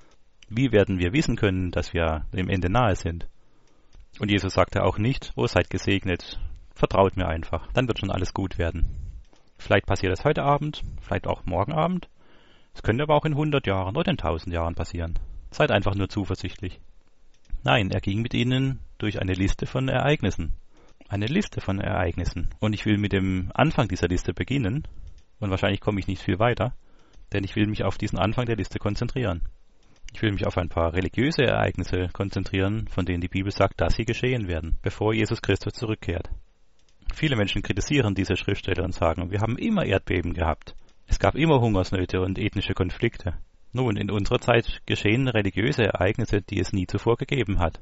Wie werden wir wissen können, dass wir dem Ende nahe sind? Und Jesus sagte auch nicht, oh, seid gesegnet, vertraut mir einfach, dann wird schon alles gut werden. Vielleicht passiert es heute Abend, vielleicht auch morgen Abend. Es könnte aber auch in hundert Jahren oder in tausend Jahren passieren. Seid einfach nur zuversichtlich. Nein, er ging mit ihnen durch eine Liste von Ereignissen. Eine Liste von Ereignissen. Und ich will mit dem Anfang dieser Liste beginnen. Und wahrscheinlich komme ich nicht viel weiter, denn ich will mich auf diesen Anfang der Liste konzentrieren. Ich will mich auf ein paar religiöse Ereignisse konzentrieren, von denen die Bibel sagt, dass sie geschehen werden, bevor Jesus Christus zurückkehrt. Viele Menschen kritisieren diese Schriftstelle und sagen, wir haben immer Erdbeben gehabt. Es gab immer Hungersnöte und ethnische Konflikte. Nun, in unserer Zeit geschehen religiöse Ereignisse, die es nie zuvor gegeben hat.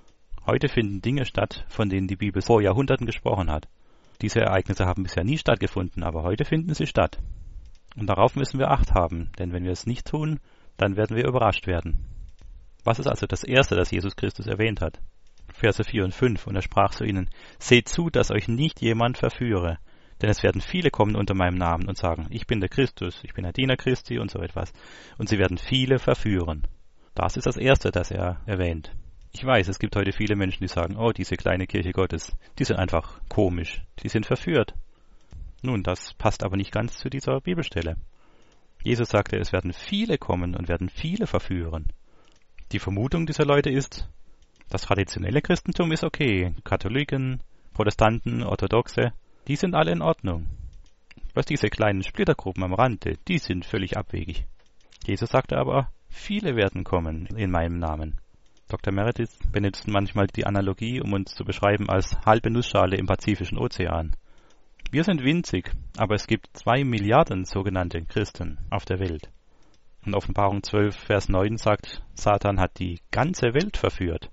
Heute finden Dinge statt, von denen die Bibel vor Jahrhunderten gesprochen hat. Diese Ereignisse haben bisher nie stattgefunden, aber heute finden sie statt. Und darauf müssen wir Acht haben, denn wenn wir es nicht tun, dann werden wir überrascht werden. Was ist also das Erste, das Jesus Christus erwähnt hat? Verse vier und fünf, und er sprach zu ihnen: Seht zu, dass euch nicht jemand verführe, denn es werden viele kommen unter meinem Namen und sagen, ich bin der Christus, ich bin der Diener Christi und so etwas. Und sie werden viele verführen. Das ist das Erste, das er erwähnt. Ich weiß, es gibt heute viele Menschen, die sagen, oh, diese kleine Kirche Gottes, die sind einfach komisch, die sind verführt. Nun, das passt aber nicht ganz zu dieser Bibelstelle. Jesus sagte, es werden viele kommen und werden viele verführen. Die Vermutung dieser Leute ist, das traditionelle Christentum ist okay, Katholiken, Protestanten, Orthodoxe, die sind alle in Ordnung. Was diese kleinen Splittergruppen am Rande, die sind völlig abwegig. Jesus sagte aber, viele werden kommen in meinem Namen. Doktor Meredith benutzt manchmal die Analogie, um uns zu beschreiben als halbe Nussschale im Pazifischen Ozean. Wir sind winzig, aber es gibt zwei Milliarden sogenannte Christen auf der Welt. Und Offenbarung zwölf, Vers neun sagt, Satan hat die ganze Welt verführt.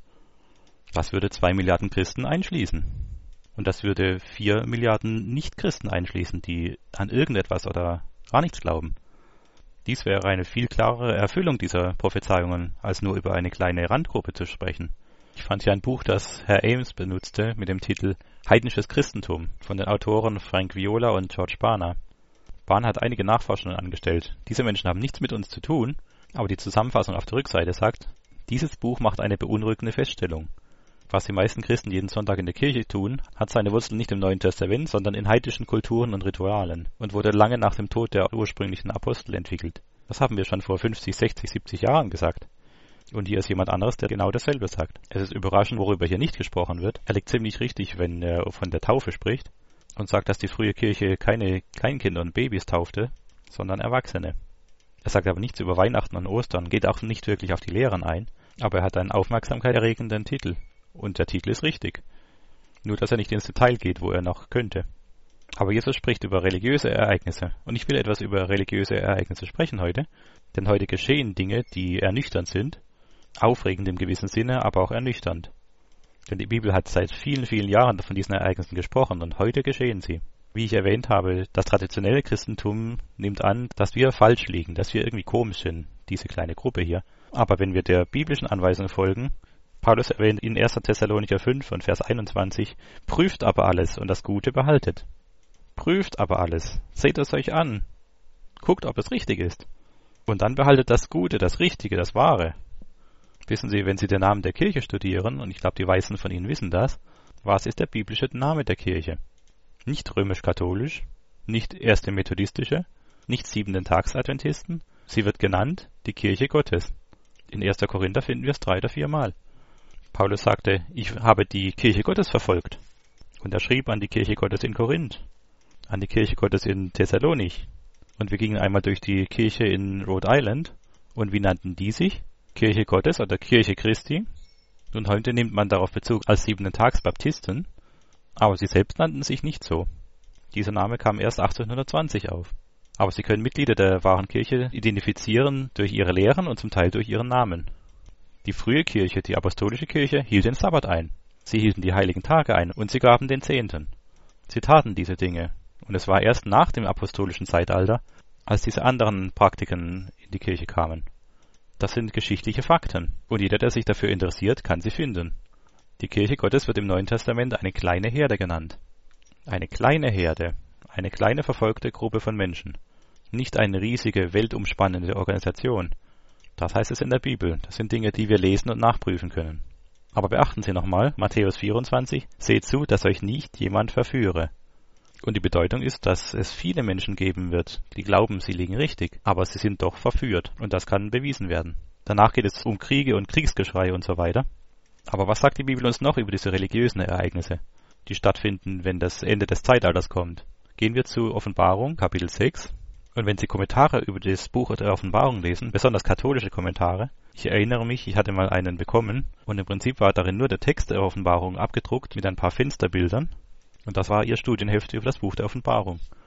Das würde zwei Milliarden Christen einschließen. Und das würde vier Milliarden Nicht-Christen einschließen, die an irgendetwas oder gar nichts glauben. Dies wäre eine viel klarere Erfüllung dieser Prophezeiungen, als nur über eine kleine Randgruppe zu sprechen. Ich fand hier ein Buch, das Herr Ames benutzte, mit dem Titel Heidnisches Christentum von den Autoren Frank Viola und George Barna. Barna hat einige Nachforschungen angestellt. Diese Menschen haben nichts mit uns zu tun, aber die Zusammenfassung auf der Rückseite sagt, dieses Buch macht eine beunruhigende Feststellung. Was die meisten Christen jeden Sonntag in der Kirche tun, hat seine Wurzeln nicht im Neuen Testament, sondern in heidnischen Kulturen und Ritualen und wurde lange nach dem Tod der ursprünglichen Apostel entwickelt. Das haben wir schon vor fünfzig, sechzig, siebzig Jahren gesagt. Und hier ist jemand anderes, der genau dasselbe sagt. Es ist überraschend, worüber hier nicht gesprochen wird. Er liegt ziemlich richtig, wenn er von der Taufe spricht und sagt, dass die frühe Kirche keine Kleinkinder und Babys taufte, sondern Erwachsene. Er sagt aber nichts über Weihnachten und Ostern, geht auch nicht wirklich auf die Lehren ein, aber er hat einen aufmerksamkeitserregenden Titel. Und der Titel ist richtig. Nur, dass er nicht ins Detail geht, wo er noch könnte. Aber Jesus spricht über religiöse Ereignisse. Und ich will etwas über religiöse Ereignisse sprechen heute. Denn heute geschehen Dinge, die ernüchternd sind. Aufregend im gewissen Sinne, aber auch ernüchternd. Denn die Bibel hat seit vielen, vielen Jahren von diesen Ereignissen gesprochen und heute geschehen sie. Wie ich erwähnt habe, das traditionelle Christentum nimmt an, dass wir falsch liegen, dass wir irgendwie komisch sind, diese kleine Gruppe hier. Aber wenn wir der biblischen Anweisung folgen, Paulus erwähnt in erster Thessalonicher fünf und Vers einundzwanzig, prüft aber alles und das Gute behaltet. Prüft aber alles, seht es euch an, guckt, ob es richtig ist. Und dann behaltet das Gute, das Richtige, das Wahre. Wissen Sie, wenn Sie den Namen der Kirche studieren, und ich glaube, die meisten von Ihnen wissen das, was ist der biblische Name der Kirche? Nicht römisch-katholisch, nicht erste methodistische, nicht Siebenten-Tags-Adventisten. Sie wird genannt die Kirche Gottes. In erster Korinther finden wir es drei oder viermal. Paulus sagte, ich habe die Kirche Gottes verfolgt. Und er schrieb an die Kirche Gottes in Korinth, an die Kirche Gottes in Thessalonich. Und wir gingen einmal durch die Kirche in Rhode Island. Und wie nannten die sich? Kirche Gottes oder Kirche Christi. Und heute nimmt man darauf Bezug als Siebenten-Tags-Baptisten. Aber sie selbst nannten sich nicht so. Dieser Name kam erst achtzehnhundertzwanzig auf. Aber sie können Mitglieder der wahren Kirche identifizieren durch ihre Lehren und zum Teil durch ihren Namen. Die frühe Kirche, die apostolische Kirche, hielt den Sabbat ein. Sie hielten die heiligen Tage ein und sie gaben den Zehnten. Sie taten diese Dinge. Und es war erst nach dem apostolischen Zeitalter, als diese anderen Praktiken in die Kirche kamen. Das sind geschichtliche Fakten. Und jeder, der sich dafür interessiert, kann sie finden. Die Kirche Gottes wird im Neuen Testament eine kleine Herde genannt. Eine kleine Herde, eine kleine verfolgte Gruppe von Menschen. Nicht eine riesige, weltumspannende Organisation. Das heißt es in der Bibel. Das sind Dinge, die wir lesen und nachprüfen können. Aber beachten Sie nochmal, Matthäus vierundzwanzig, seht zu, dass euch nicht jemand verführe. Und die Bedeutung ist, dass es viele Menschen geben wird, die glauben, sie liegen richtig, aber sie sind doch verführt. Und das kann bewiesen werden. Danach geht es um Kriege und Kriegsgeschrei und so weiter. Aber was sagt die Bibel uns noch über diese religiösen Ereignisse, die stattfinden, wenn das Ende des Zeitalters kommt? Gehen wir zu Offenbarung, Kapitel sechs. Und wenn Sie Kommentare über das Buch der Offenbarung lesen, besonders katholische Kommentare, ich erinnere mich, ich hatte mal einen bekommen und im Prinzip war darin nur der Text der Offenbarung abgedruckt mit ein paar Fensterbildern und das war Ihr Studienheft über das Buch der Offenbarung.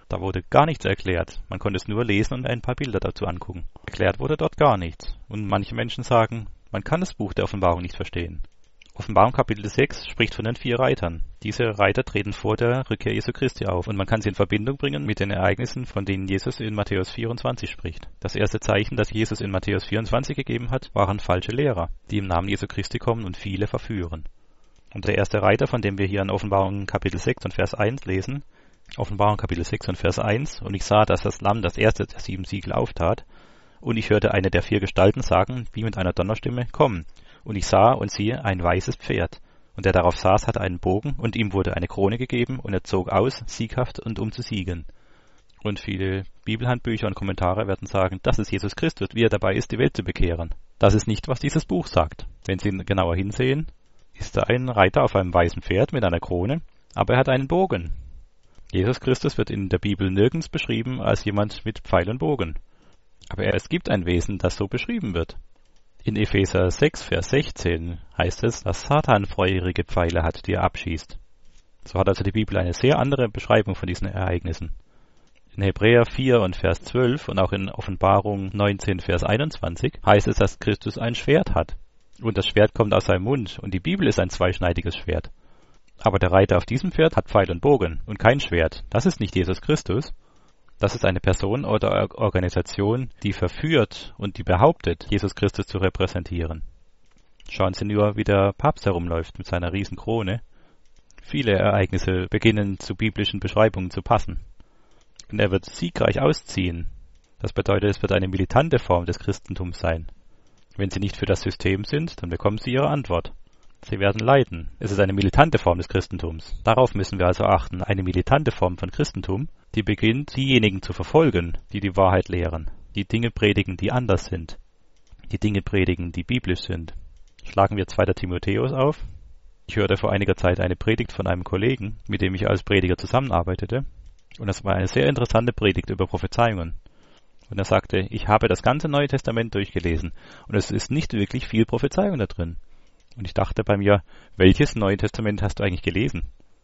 Da wurde gar nichts erklärt. Man konnte es nur lesen und ein paar Bilder dazu angucken. Erklärt wurde dort gar nichts. Und manche Menschen sagen, man kann das Buch der Offenbarung nicht verstehen. Offenbarung Kapitel sechs spricht von den vier Reitern. Diese Reiter treten vor der Rückkehr Jesu Christi auf und man kann sie in Verbindung bringen mit den Ereignissen, von denen Jesus in Matthäus vierundzwanzig spricht. Das erste Zeichen, das Jesus in Matthäus vierundzwanzig gegeben hat, waren falsche Lehrer, die im Namen Jesu Christi kommen und viele verführen. Und der erste Reiter, von dem wir hier in Offenbarung Kapitel sechs und Vers eins lesen, Offenbarung Kapitel sechs und Vers eins, und ich sah, dass das Lamm das erste der sieben Siegel auftat, und ich hörte eine der vier Gestalten sagen, wie mit einer Donnerstimme, komm. Und ich sah und siehe ein weißes Pferd, und der darauf saß, hatte einen Bogen, und ihm wurde eine Krone gegeben, und er zog aus, sieghaft und um zu siegen. Und viele Bibelhandbücher und Kommentare werden sagen, das ist Jesus Christus, wie er dabei ist, die Welt zu bekehren. Das ist nicht, was dieses Buch sagt. Wenn Sie genauer hinsehen, ist da ein Reiter auf einem weißen Pferd mit einer Krone, aber er hat einen Bogen. Jesus Christus wird in der Bibel nirgends beschrieben als jemand mit Pfeil und Bogen. Aber es gibt ein Wesen, das so beschrieben wird. In Epheser sechs, Vers sechzehn heißt es, dass Satan feurige Pfeile hat, die er abschießt. So hat also die Bibel eine sehr andere Beschreibung von diesen Ereignissen. In Hebräer vier und Vers zwölf und auch in Offenbarung neunzehn, Vers einundzwanzig heißt es, dass Christus ein Schwert hat. Und das Schwert kommt aus seinem Mund und die Bibel ist ein zweischneidiges Schwert. Aber der Reiter auf diesem Pferd hat Pfeil und Bogen und kein Schwert. Das ist nicht Jesus Christus. Das ist eine Person oder Organisation, die verführt und die behauptet, Jesus Christus zu repräsentieren. Schauen Sie nur, wie der Papst herumläuft mit seiner riesen Krone. Viele Ereignisse beginnen zu biblischen Beschreibungen zu passen. Und er wird siegreich ausziehen. Das bedeutet, es wird eine militante Form des Christentums sein. Wenn Sie nicht für das System sind, dann bekommen Sie Ihre Antwort. Sie werden leiden. Es ist eine militante Form des Christentums. Darauf müssen wir also achten. Eine militante Form von Christentum, die beginnt, diejenigen zu verfolgen, die die Wahrheit lehren, die Dinge predigen, die anders sind, die Dinge predigen, die biblisch sind. Schlagen wir zweiter Timotheus auf. Ich hörte vor einiger Zeit eine Predigt von einem Kollegen, mit dem ich als Prediger zusammenarbeitete. Und das war eine sehr interessante Predigt über Prophezeiungen. Und er sagte, ich habe das ganze Neue Testament durchgelesen und es ist nicht wirklich viel Prophezeiung da drin. Und ich dachte bei mir, welches Neue Testament hast du eigentlich gelesen?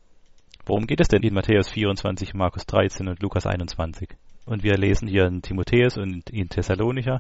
Worum geht es denn in Matthäus vierundzwanzig, Markus dreizehn und Lukas einundzwanzig? Und wir lesen hier in Timotheus und in Thessalonicher.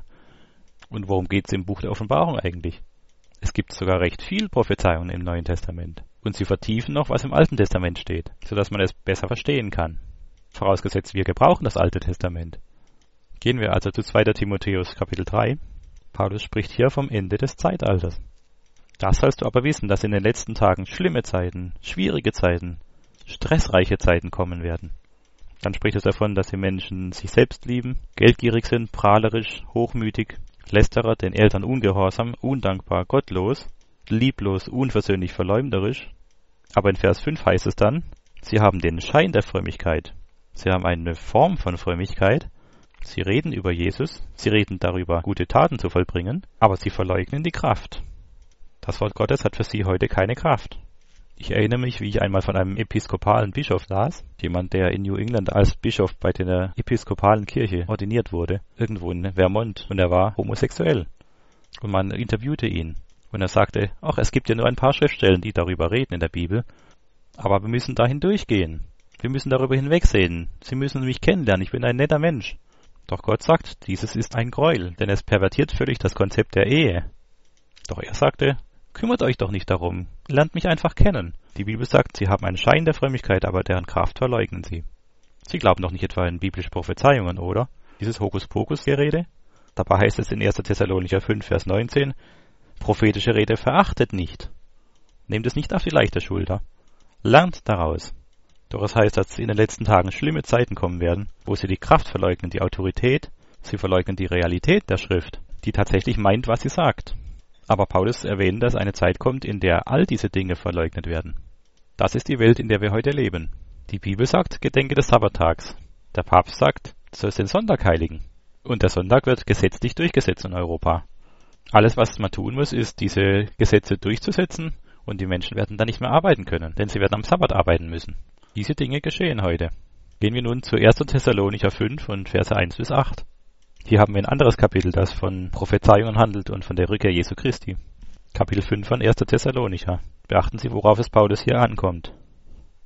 Und worum geht es im Buch der Offenbarung eigentlich? Es gibt sogar recht viel Prophezeiungen im Neuen Testament. Und sie vertiefen noch, was im Alten Testament steht, sodass man es besser verstehen kann. Vorausgesetzt, wir gebrauchen das Alte Testament. Gehen wir also zu zweiter Timotheus Kapitel drei. Paulus spricht hier vom Ende des Zeitalters. Das sollst du aber wissen, dass in den letzten Tagen schlimme Zeiten, schwierige Zeiten, stressreiche Zeiten kommen werden. Dann spricht es davon, dass die Menschen sich selbst lieben, geldgierig sind, prahlerisch, hochmütig, Lästerer, den Eltern ungehorsam, undankbar, gottlos, lieblos, unversöhnlich, verleumderisch. Aber in Vers fünf heißt es dann, sie haben den Schein der Frömmigkeit. Sie haben eine Form von Frömmigkeit. Sie reden über Jesus, sie reden darüber, gute Taten zu vollbringen, aber sie verleugnen die Kraft. Das Wort Gottes hat für sie heute keine Kraft. Ich erinnere mich, wie ich einmal von einem episkopalen Bischof las, jemand, der in New England als Bischof bei der episkopalen Kirche ordiniert wurde, irgendwo in Vermont, und er war homosexuell. Und man interviewte ihn. Und er sagte, ach, es gibt ja nur ein paar Schriftstellen, die darüber reden in der Bibel, aber wir müssen da hindurchgehen. Wir müssen darüber hinwegsehen. Sie müssen mich kennenlernen, ich bin ein netter Mensch. Doch Gott sagt, dieses ist ein Gräuel, denn es pervertiert völlig das Konzept der Ehe. Doch er sagte, kümmert euch doch nicht darum, lernt mich einfach kennen. Die Bibel sagt, sie haben einen Schein der Frömmigkeit, aber deren Kraft verleugnen sie. Sie glauben doch nicht etwa in biblische Prophezeiungen, oder? Dieses Hokuspokus-Gerede? Dabei heißt es in erster Thessalonicher fünf, Vers neunzehn, prophetische Rede verachtet nicht. Nehmt es nicht auf die leichte Schulter. Lernt daraus. Doch es heißt, dass in den letzten Tagen schlimme Zeiten kommen werden, wo sie die Kraft verleugnen, die Autorität, sie verleugnen die Realität der Schrift, die tatsächlich meint, was sie sagt. Aber Paulus erwähnt, dass eine Zeit kommt, in der all diese Dinge verleugnet werden. Das ist die Welt, in der wir heute leben. Die Bibel sagt, gedenke des Sabbattags. Der Papst sagt, du sollst den Sonntag heiligen. Und der Sonntag wird gesetzlich durchgesetzt in Europa. Alles, was man tun muss, ist, diese Gesetze durchzusetzen, und die Menschen werden dann nicht mehr arbeiten können, denn sie werden am Sabbat arbeiten müssen. Diese Dinge geschehen heute. Gehen wir nun zu erster Thessalonicher fünf und Verse eins bis acht. Hier haben wir ein anderes Kapitel, das von Prophezeiungen handelt und von der Rückkehr Jesu Christi. Kapitel fünf von erster Thessalonicher. Beachten Sie, worauf es Paulus hier ankommt.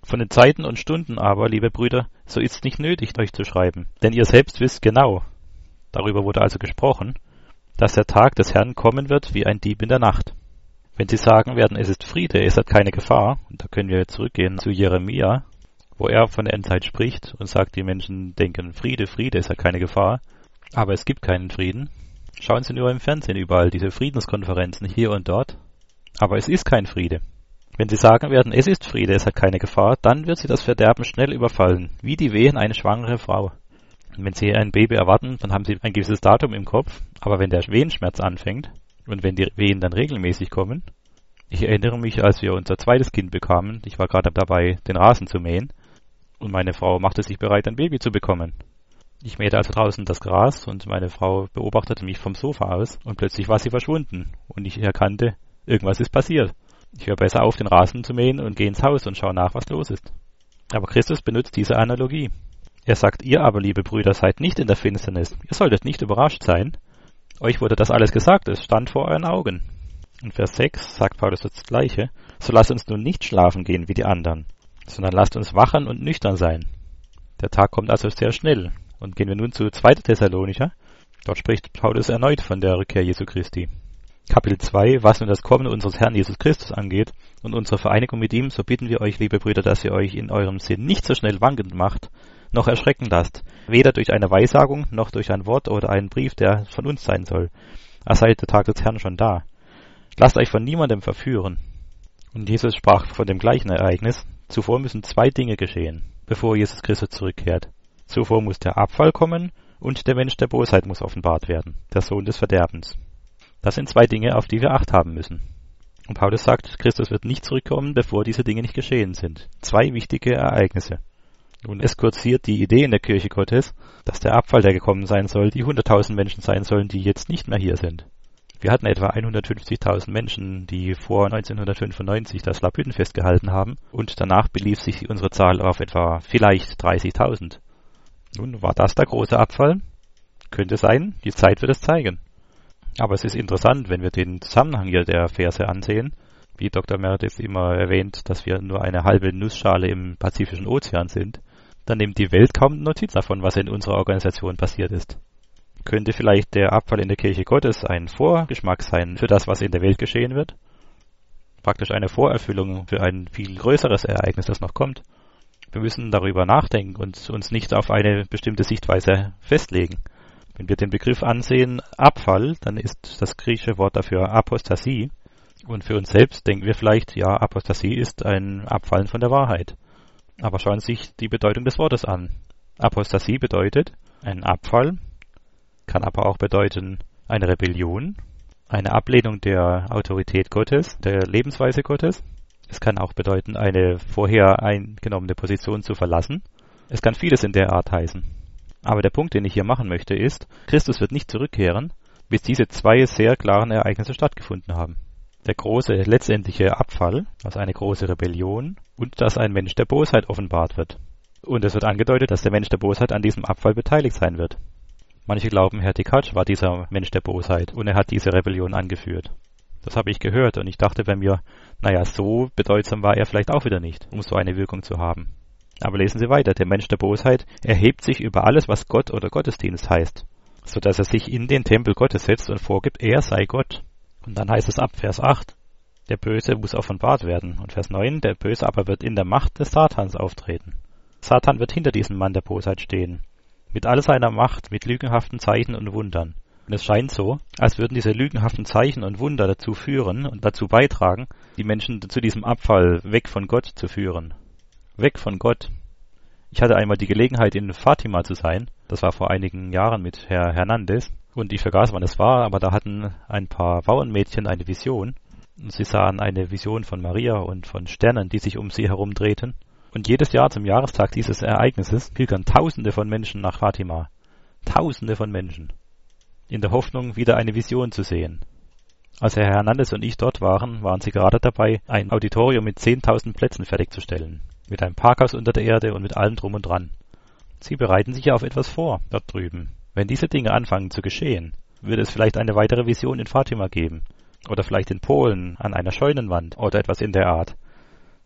Von den Zeiten und Stunden aber, liebe Brüder, so ist's nicht nötig, euch zu schreiben. Denn ihr selbst wisst genau, darüber wurde also gesprochen, dass der Tag des Herrn kommen wird wie ein Dieb in der Nacht. Wenn sie sagen werden, es ist Friede, es hat keine Gefahr, und da können wir zurückgehen zu Jeremia, wo er von der Endzeit spricht und sagt, die Menschen denken, Friede, Friede, es hat keine Gefahr, aber es gibt keinen Frieden. Schauen Sie nur im Fernsehen überall, diese Friedenskonferenzen hier und dort, aber es ist kein Friede. Wenn sie sagen werden, es ist Friede, es hat keine Gefahr, dann wird sie das Verderben schnell überfallen, wie die Wehen eine schwangere Frau. Und wenn sie ein Baby erwarten, dann haben sie ein gewisses Datum im Kopf, aber wenn der Wehenschmerz anfängt, und wenn die Wehen dann regelmäßig kommen, ich erinnere mich, als wir unser zweites Kind bekamen, ich war gerade dabei, den Rasen zu mähen, und meine Frau machte sich bereit, ein Baby zu bekommen. Ich mähte also draußen das Gras, und meine Frau beobachtete mich vom Sofa aus, und plötzlich war sie verschwunden, und ich erkannte, irgendwas ist passiert. Ich höre besser auf, den Rasen zu mähen und gehe ins Haus und schaue nach, was los ist. Aber Christus benutzt diese Analogie. Er sagt, ihr aber, liebe Brüder, seid nicht in der Finsternis. Ihr solltet nicht überrascht sein. Euch wurde das alles gesagt, es stand vor euren Augen. In Vers sechs sagt Paulus das Gleiche. So lasst uns nun nicht schlafen gehen wie die anderen, sondern lasst uns wachen und nüchtern sein. Der Tag kommt also sehr schnell. Und gehen wir nun zu zweiter Thessalonicher. Dort spricht Paulus erneut von der Rückkehr Jesu Christi. Kapitel zwei, was nun das Kommen unseres Herrn Jesus Christus angeht und unsere Vereinigung mit ihm, so bitten wir euch, liebe Brüder, dass ihr euch in eurem Sinn nicht so schnell wankend macht, noch erschrecken lasst, weder durch eine Weissagung, noch durch ein Wort oder einen Brief, der von uns sein soll, als sei der Tag des Herrn schon da. Lasst euch von niemandem verführen. Und Jesus sprach von dem gleichen Ereignis, zuvor müssen zwei Dinge geschehen, bevor Jesus Christus zurückkehrt. Zuvor muss der Abfall kommen und der Mensch der Bosheit muss offenbart werden, der Sohn des Verderbens. Das sind zwei Dinge, auf die wir Acht haben müssen. Und Paulus sagt, Christus wird nicht zurückkommen, bevor diese Dinge nicht geschehen sind. Zwei wichtige Ereignisse. Nun, es kursiert die Idee in der Kirche Gottes, dass der Abfall, der gekommen sein soll, die hunderttausend Menschen sein sollen, die jetzt nicht mehr hier sind. Wir hatten etwa hundertfünfzigtausend Menschen, die vor neunzehnhundertfünfundneunzig das Laubhüttenfest gehalten haben, und danach belief sich unsere Zahl auf etwa vielleicht dreißigtausend. Nun, war das der große Abfall? Könnte sein, die Zeit wird es zeigen. Aber es ist interessant, wenn wir den Zusammenhang hier der Verse ansehen, wie Doktor Meredith immer erwähnt, dass wir nur eine halbe Nussschale im Pazifischen Ozean sind, dann nimmt die Welt kaum Notiz davon, was in unserer Organisation passiert ist. Könnte vielleicht der Abfall in der Kirche Gottes ein Vorgeschmack sein für das, was in der Welt geschehen wird? Praktisch eine Vorerfüllung für ein viel größeres Ereignis, das noch kommt. Wir müssen darüber nachdenken und uns nicht auf eine bestimmte Sichtweise festlegen. Wenn wir den Begriff ansehen, Abfall, dann ist das griechische Wort dafür Apostasie. Und für uns selbst denken wir vielleicht, ja, Apostasie ist ein Abfallen von der Wahrheit. Aber schauen Sie sich die Bedeutung des Wortes an. Apostasie bedeutet ein Abfall, kann aber auch bedeuten eine Rebellion, eine Ablehnung der Autorität Gottes, der Lebensweise Gottes. Es kann auch bedeuten, eine vorher eingenommene Position zu verlassen. Es kann vieles in der Art heißen. Aber der Punkt, den ich hier machen möchte, ist, Christus wird nicht zurückkehren, bis diese zwei sehr klaren Ereignisse stattgefunden haben. Der große letztendliche Abfall, also eine große Rebellion, und dass ein Mensch der Bosheit offenbart wird. Und es wird angedeutet, dass der Mensch der Bosheit an diesem Abfall beteiligt sein wird. Manche glauben, Herr Tekac war dieser Mensch der Bosheit und er hat diese Rebellion angeführt. Das habe ich gehört und ich dachte bei mir, naja, so bedeutsam war er vielleicht auch wieder nicht, um so eine Wirkung zu haben. Aber lesen Sie weiter, der Mensch der Bosheit erhebt sich über alles, was Gott oder Gottesdienst heißt, so dass er sich in den Tempel Gottes setzt und vorgibt, er sei Gott. Und dann heißt es ab Vers acht, der Böse muss offenbart werden. Und Vers neun, der Böse aber wird in der Macht des Satans auftreten. Satan wird hinter diesem Mann der Bosheit stehen, mit all seiner Macht, mit lügenhaften Zeichen und Wundern. Und es scheint so, als würden diese lügenhaften Zeichen und Wunder dazu führen und dazu beitragen, die Menschen zu diesem Abfall weg von Gott zu führen. Weg von Gott. Ich hatte einmal die Gelegenheit, in Fatima zu sein. Das war vor einigen Jahren mit Herr Hernandez. Und ich vergaß, wann es war, aber da hatten ein paar Bauernmädchen eine Vision. Und sie sahen eine Vision von Maria und von Sternen, die sich um sie herum drehten. Und jedes Jahr zum Jahrestag dieses Ereignisses pilgern Tausende von Menschen nach Fatima. Tausende von Menschen. In der Hoffnung, wieder eine Vision zu sehen. Als Herr Hernandez und ich dort waren, waren sie gerade dabei, ein Auditorium mit zehntausend Plätzen fertigzustellen. Mit einem Parkhaus unter der Erde und mit allem drum und dran. Sie bereiten sich ja auf etwas vor, dort drüben. Wenn diese Dinge anfangen zu geschehen, würde es vielleicht eine weitere Vision in Fatima geben. Oder vielleicht in Polen, an einer Scheunenwand oder etwas in der Art.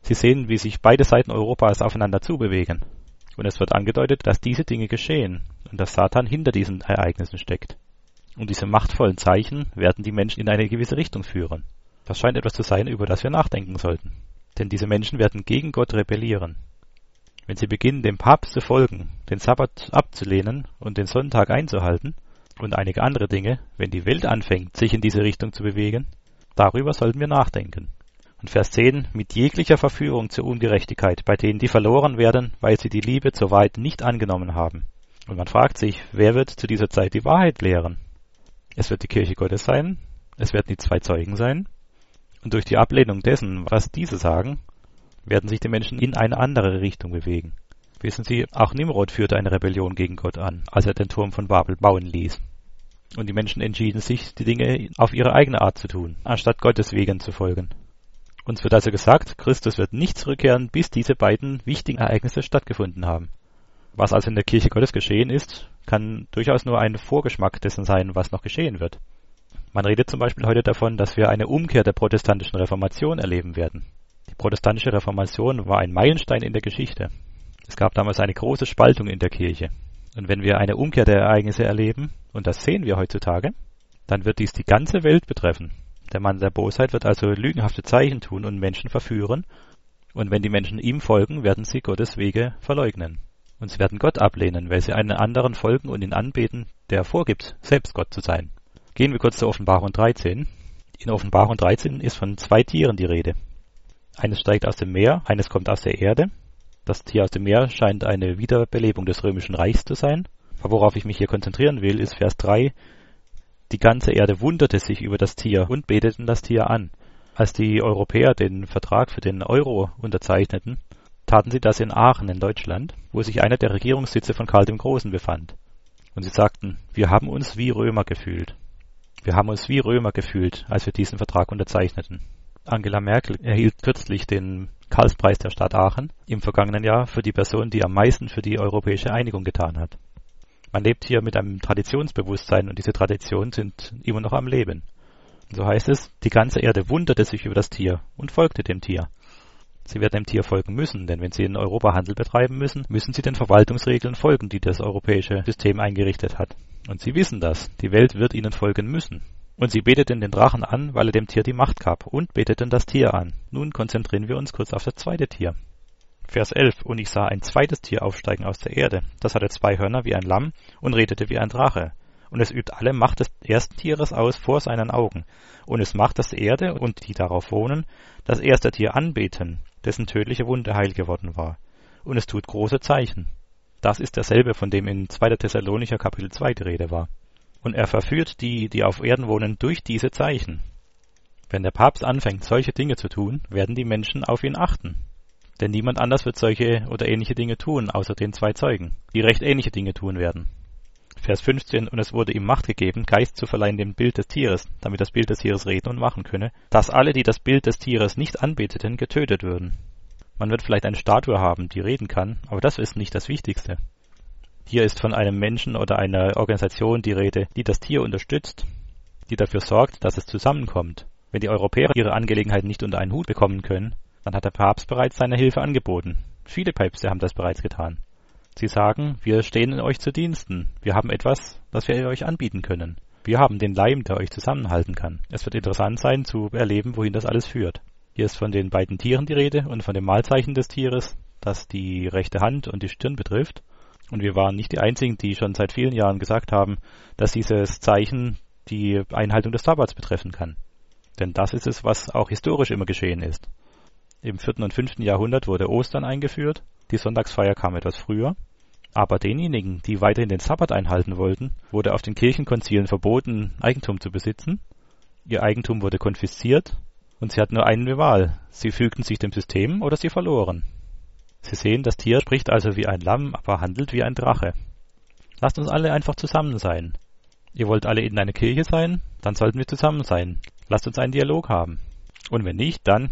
Sie sehen, wie sich beide Seiten Europas aufeinander zubewegen. Und es wird angedeutet, dass diese Dinge geschehen und dass Satan hinter diesen Ereignissen steckt. Und diese machtvollen Zeichen werden die Menschen in eine gewisse Richtung führen. Das scheint etwas zu sein, über das wir nachdenken sollten. Denn diese Menschen werden gegen Gott rebellieren. Wenn sie beginnen, dem Papst zu folgen, den Sabbat abzulehnen und den Sonntag einzuhalten und einige andere Dinge, wenn die Welt anfängt, sich in diese Richtung zu bewegen, darüber sollten wir nachdenken. Und Vers zehn, mit jeglicher Verführung zur Ungerechtigkeit, bei denen die verloren werden, weil sie die Liebe zur Wahrheit nicht angenommen haben. Und man fragt sich, wer wird zu dieser Zeit die Wahrheit lehren? Es wird die Kirche Gottes sein, es werden die zwei Zeugen sein, und durch die Ablehnung dessen, was diese sagen, werden sich die Menschen in eine andere Richtung bewegen. Wissen Sie, auch Nimrod führte eine Rebellion gegen Gott an, als er den Turm von Babel bauen ließ. Und die Menschen entschieden sich, die Dinge auf ihre eigene Art zu tun, anstatt Gottes Wegen zu folgen. Uns wird also gesagt, Christus wird nicht zurückkehren, bis diese beiden wichtigen Ereignisse stattgefunden haben. Was also in der Kirche Gottes geschehen ist, kann durchaus nur ein Vorgeschmack dessen sein, was noch geschehen wird. Man redet zum Beispiel heute davon, dass wir eine Umkehr der protestantischen Reformation erleben werden. Die protestantische Reformation war ein Meilenstein in der Geschichte. Es gab damals eine große Spaltung in der Kirche. Und wenn wir eine Umkehr der Ereignisse erleben, und das sehen wir heutzutage, dann wird dies die ganze Welt betreffen. Der Mann der Bosheit wird also lügenhafte Zeichen tun und Menschen verführen. Und wenn die Menschen ihm folgen, werden sie Gottes Wege verleugnen. Und sie werden Gott ablehnen, weil sie einen anderen folgen und ihn anbeten, der vorgibt, selbst Gott zu sein. Gehen wir kurz zur Offenbarung dreizehn. In Offenbarung dreizehn ist von zwei Tieren die Rede. Eines steigt aus dem Meer, eines kommt aus der Erde. Das Tier aus dem Meer scheint eine Wiederbelebung des Römischen Reichs zu sein. Aber worauf ich mich hier konzentrieren will, ist Vers drei. Die ganze Erde wunderte sich über das Tier und beteten das Tier an. Als die Europäer den Vertrag für den Euro unterzeichneten, taten sie das in Aachen in Deutschland, wo sich einer der Regierungssitze von Karl dem Großen befand. Und sie sagten, wir haben uns wie Römer gefühlt. Wir haben uns wie Römer gefühlt, als wir diesen Vertrag unterzeichneten. Angela Merkel erhielt kürzlich den Karlspreis der Stadt Aachen im vergangenen Jahr für die Person, die am meisten für die europäische Einigung getan hat. Man lebt hier mit einem Traditionsbewusstsein und diese Traditionen sind immer noch am Leben. Und so heißt es, die ganze Erde wunderte sich über das Tier und folgte dem Tier. Sie werden dem Tier folgen müssen, denn wenn sie in Europa Handel betreiben müssen, müssen sie den Verwaltungsregeln folgen, die das europäische System eingerichtet hat. Und sie wissen das, die Welt wird ihnen folgen müssen. Und sie beteten den Drachen an, weil er dem Tier die Macht gab, und beteten das Tier an. Nun konzentrieren wir uns kurz auf das zweite Tier. Vers elf, und ich sah ein zweites Tier aufsteigen aus der Erde. Das hatte zwei Hörner wie ein Lamm und redete wie ein Drache. Und es übt alle Macht des ersten Tieres aus vor seinen Augen. Und es macht, dass die Erde und die darauf wohnen, das erste Tier anbeten, dessen tödliche Wunde heil geworden war. Und es tut große Zeichen. Das ist derselbe, von dem in zweiter Thessalonicher Kapitel zwei die Rede war. Und er verführt die, die auf Erden wohnen, durch diese Zeichen. Wenn der Papst anfängt, solche Dinge zu tun, werden die Menschen auf ihn achten. Denn niemand anders wird solche oder ähnliche Dinge tun, außer den zwei Zeugen, die recht ähnliche Dinge tun werden. Vers fünfzehn, und es wurde ihm Macht gegeben, Geist zu verleihen dem Bild des Tieres, damit das Bild des Tieres reden und machen könne, dass alle, die das Bild des Tieres nicht anbeteten, getötet würden. Man wird vielleicht eine Statue haben, die reden kann, aber das ist nicht das Wichtigste. Hier ist von einem Menschen oder einer Organisation die Rede, die das Tier unterstützt, die dafür sorgt, dass es zusammenkommt. Wenn die Europäer ihre Angelegenheiten nicht unter einen Hut bekommen können, dann hat der Papst bereits seine Hilfe angeboten. Viele Päpste haben das bereits getan. Sie sagen, wir stehen in euch zu Diensten. Wir haben etwas, das wir euch anbieten können. Wir haben den Leim, der euch zusammenhalten kann. Es wird interessant sein, zu erleben, wohin das alles führt. Hier ist von den beiden Tieren die Rede und von dem Malzeichen des Tieres, das die rechte Hand und die Stirn betrifft. Und wir waren nicht die Einzigen, die schon seit vielen Jahren gesagt haben, dass dieses Zeichen die Einhaltung des Sabbats betreffen kann. Denn das ist es, was auch historisch immer geschehen ist. Im vierten und fünften Jahrhundert wurde Ostern eingeführt, die Sonntagsfeier kam etwas früher, aber denjenigen, die weiterhin den Sabbat einhalten wollten, wurde auf den Kirchenkonzilen verboten, Eigentum zu besitzen. Ihr Eigentum wurde konfisziert und sie hatten nur eine Wahl, sie fügten sich dem System oder sie verloren. Sie sehen, das Tier spricht also wie ein Lamm, aber handelt wie ein Drache. Lasst uns alle einfach zusammen sein. Ihr wollt alle in einer Kirche sein? Dann sollten wir zusammen sein. Lasst uns einen Dialog haben. Und wenn nicht, dann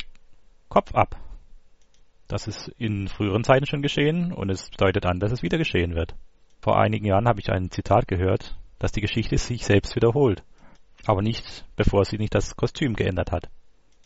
Kopf ab. Das ist in früheren Zeiten schon geschehen und es deutet an, dass es wieder geschehen wird. Vor einigen Jahren habe ich ein Zitat gehört, dass die Geschichte sich selbst wiederholt. Aber nicht, bevor sie nicht das Kostüm geändert hat.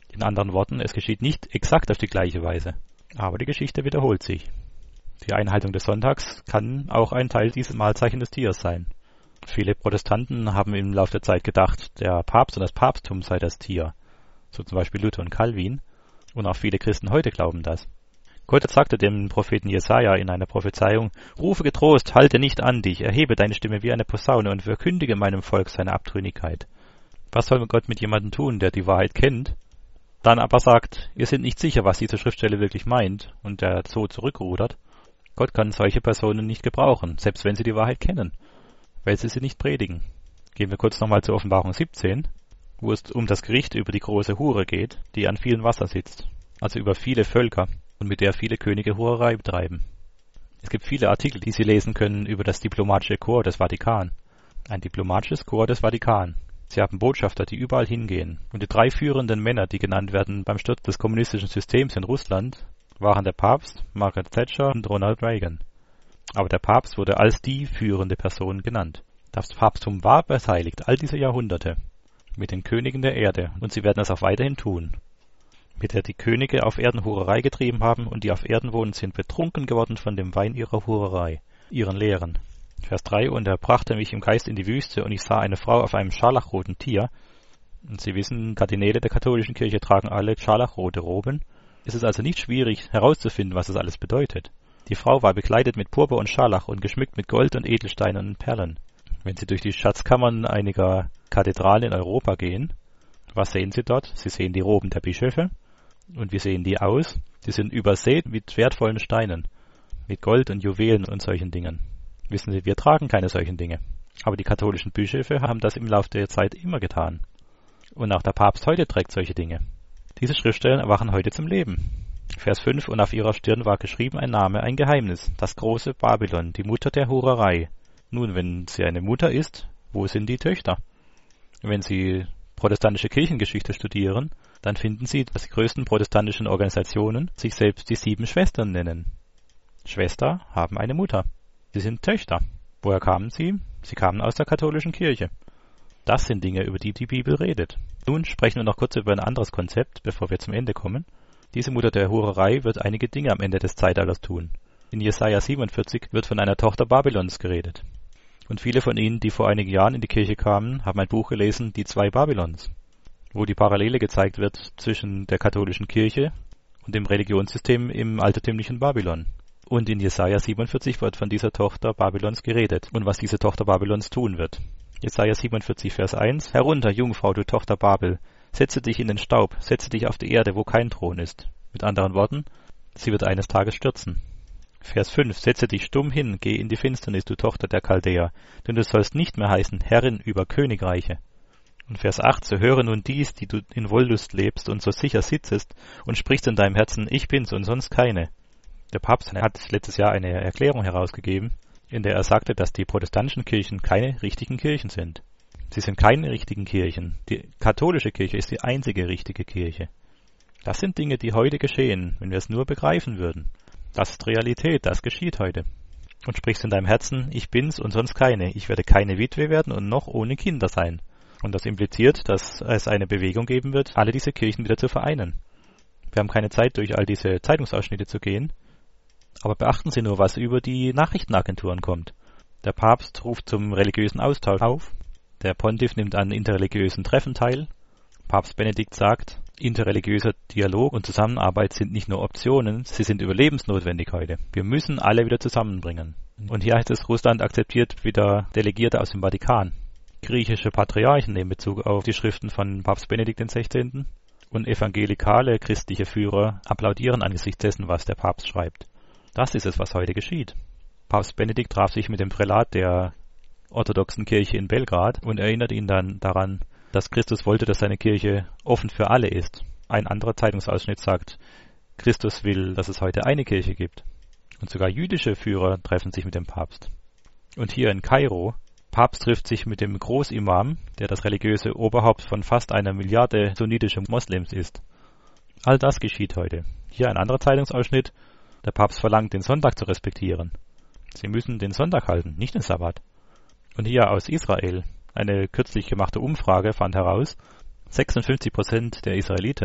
In anderen Worten, es geschieht nicht exakt auf die gleiche Weise. Aber die Geschichte wiederholt sich. Die Einhaltung des Sonntags kann auch ein Teil dieses Malzeichen des Tiers sein. Viele Protestanten haben im Laufe der Zeit gedacht, der Papst und das Papsttum sei das Tier. So zum Beispiel Luther und Calvin. Und auch viele Christen heute glauben das. Gott sagte dem Propheten Jesaja in einer Prophezeiung: Rufe getrost, halte nicht an dich, erhebe deine Stimme wie eine Posaune und verkündige meinem Volk seine Abtrünnigkeit. Was soll Gott mit jemandem tun, der die Wahrheit kennt, dann aber sagt, ihr seid nicht sicher, was diese Schriftstelle wirklich meint, und der so zurückrudert? Gott kann solche Personen nicht gebrauchen, selbst wenn sie die Wahrheit kennen, weil sie sie nicht predigen. Gehen wir kurz nochmal zur Offenbarung siebzehn, wo es um das Gericht über die große Hure geht, die an vielen Wasser sitzt, also über viele Völker, und mit der viele Könige Hurerei betreiben. Es gibt viele Artikel, die Sie lesen können über das diplomatische Korps des Vatikan. Ein diplomatisches Korps des Vatikan. Sie haben Botschafter, die überall hingehen. Und die drei führenden Männer, die genannt werden beim Sturz des kommunistischen Systems in Russland, waren der Papst, Margaret Thatcher und Ronald Reagan. Aber der Papst wurde als die führende Person genannt. Das Papsttum war beteiligt all diese Jahrhunderte mit den Königen der Erde, und sie werden es auch weiterhin tun. Mit der die Könige auf Erden Hurerei getrieben haben, und die auf Erden wohnen, sind betrunken geworden von dem Wein ihrer Hurerei, ihren Lehren. Vers drei, und er brachte mich im Geist in die Wüste, und ich sah eine Frau auf einem scharlachroten Tier. Und Sie wissen, Kardinäle der katholischen Kirche tragen alle scharlachrote Roben. Es ist also nicht schwierig herauszufinden, was das alles bedeutet. Die Frau war bekleidet mit Purpur und Scharlach und geschmückt mit Gold und Edelsteinen und Perlen. Wenn Sie durch die Schatzkammern einiger Kathedralen in Europa gehen, was sehen Sie dort? Sie sehen die Roben der Bischöfe. Und wie sehen die aus? Sie sind übersät mit wertvollen Steinen, mit Gold und Juwelen und solchen Dingen. Wissen Sie, wir tragen keine solchen Dinge. Aber die katholischen Bischöfe haben das im Laufe der Zeit immer getan. Und auch der Papst heute trägt solche Dinge. Diese Schriftstellen erwachen heute zum Leben. Vers fünf, und auf ihrer Stirn war geschrieben ein Name, ein Geheimnis, das große Babylon, die Mutter der Hurerei. Nun, wenn sie eine Mutter ist, wo sind die Töchter? Wenn Sie protestantische Kirchengeschichte studieren, dann finden Sie, dass die größten protestantischen Organisationen sich selbst die sieben Schwestern nennen. Schwester haben eine Mutter. Sie sind Töchter. Woher kamen sie? Sie kamen aus der katholischen Kirche. Das sind Dinge, über die die Bibel redet. Nun sprechen wir noch kurz über ein anderes Konzept, bevor wir zum Ende kommen. Diese Mutter der Hurerei wird einige Dinge am Ende des Zeitalters tun. In Jesaja siebenundvierzig wird von einer Tochter Babylons geredet. Und viele von Ihnen, die vor einigen Jahren in die Kirche kamen, haben ein Buch gelesen, Die zwei Babylons, wo die Parallele gezeigt wird zwischen der katholischen Kirche und dem Religionssystem im altertümlichen Babylon. Und in Jesaja siebenundvierzig wird von dieser Tochter Babylons geredet und was diese Tochter Babylons tun wird. Jesaja siebenundvierzig, Vers eins: Herunter, Jungfrau, du Tochter Babel, setze dich in den Staub, setze dich auf die Erde, wo kein Thron ist. Mit anderen Worten, sie wird eines Tages stürzen. Vers fünf: Setze dich stumm hin, geh in die Finsternis, du Tochter der Chaldäer, denn du sollst nicht mehr heißen Herrin über Königreiche. Und Vers acht: So höre nun dies, die du in Wollust lebst und so sicher sitzest und sprichst in deinem Herzen, ich bin's und sonst keine. Der Papst hat letztes Jahr eine Erklärung herausgegeben, in der er sagte, dass die protestantischen Kirchen keine richtigen Kirchen sind. Sie sind keine richtigen Kirchen. Die katholische Kirche ist die einzige richtige Kirche. Das sind Dinge, die heute geschehen, wenn wir es nur begreifen würden. Das ist Realität, das geschieht heute. Und sprichst in deinem Herzen, ich bin's und sonst keine. Ich werde keine Witwe werden und noch ohne Kinder sein. Und das impliziert, dass es eine Bewegung geben wird, alle diese Kirchen wieder zu vereinen. Wir haben keine Zeit, durch all diese Zeitungsausschnitte zu gehen. Aber beachten Sie nur, was über die Nachrichtenagenturen kommt. Der Papst ruft zum religiösen Austausch auf. Der Pontiff nimmt an interreligiösen Treffen teil. Papst Benedikt sagt, interreligiöser Dialog und Zusammenarbeit sind nicht nur Optionen, sie sind überlebensnotwendig heute. Wir müssen alle wieder zusammenbringen. Und hier heißt es, Russland akzeptiert wieder Delegierte aus dem Vatikan. Griechische Patriarchen nehmen Bezug auf die Schriften von Papst Benedikt der Sechzehnte. Und evangelikale christliche Führer applaudieren angesichts dessen, was der Papst schreibt. Das ist es, was heute geschieht. Papst Benedikt traf sich mit dem Prälat der orthodoxen Kirche in Belgrad und erinnert ihn dann daran, dass Christus wollte, dass seine Kirche offen für alle ist. Ein anderer Zeitungsausschnitt sagt, Christus will, dass es heute eine Kirche gibt. Und sogar jüdische Führer treffen sich mit dem Papst. Und hier in Kairo, Papst trifft sich mit dem Großimam, der das religiöse Oberhaupt von fast einer Milliarde sunnitischer Moslems ist. All das geschieht heute. Hier ein anderer Zeitungsausschnitt, der Papst verlangt, den Sonntag zu respektieren. Sie müssen den Sonntag halten, nicht den Sabbat. Und hier aus Israel. Eine kürzlich gemachte Umfrage fand heraus, sechsundfünfzig Prozent der Israeliten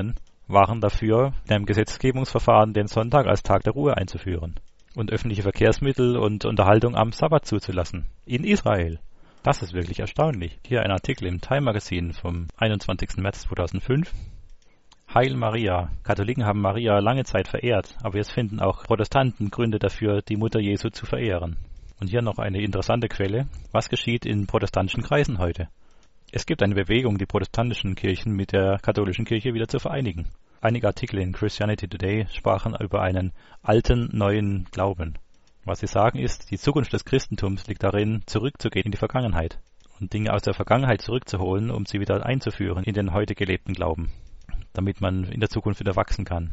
waren dafür, in einem Gesetzgebungsverfahren den Sonntag als Tag der Ruhe einzuführen und öffentliche Verkehrsmittel und Unterhaltung am Sabbat zuzulassen. In Israel. Das ist wirklich erstaunlich. Hier ein Artikel im Time Magazine vom einundzwanzigsten März zweitausendfünf. Heil Maria. Katholiken haben Maria lange Zeit verehrt, aber jetzt finden auch Protestanten Gründe dafür, die Mutter Jesu zu verehren. Und hier noch eine interessante Quelle. Was geschieht in protestantischen Kreisen heute? Es gibt eine Bewegung, die protestantischen Kirchen mit der katholischen Kirche wieder zu vereinigen. Einige Artikel in Christianity Today sprachen über einen alten, neuen Glauben. Was sie sagen ist, die Zukunft des Christentums liegt darin, zurückzugehen in die Vergangenheit und Dinge aus der Vergangenheit zurückzuholen, um sie wieder einzuführen in den heute gelebten Glauben, damit man in der Zukunft wieder wachsen kann.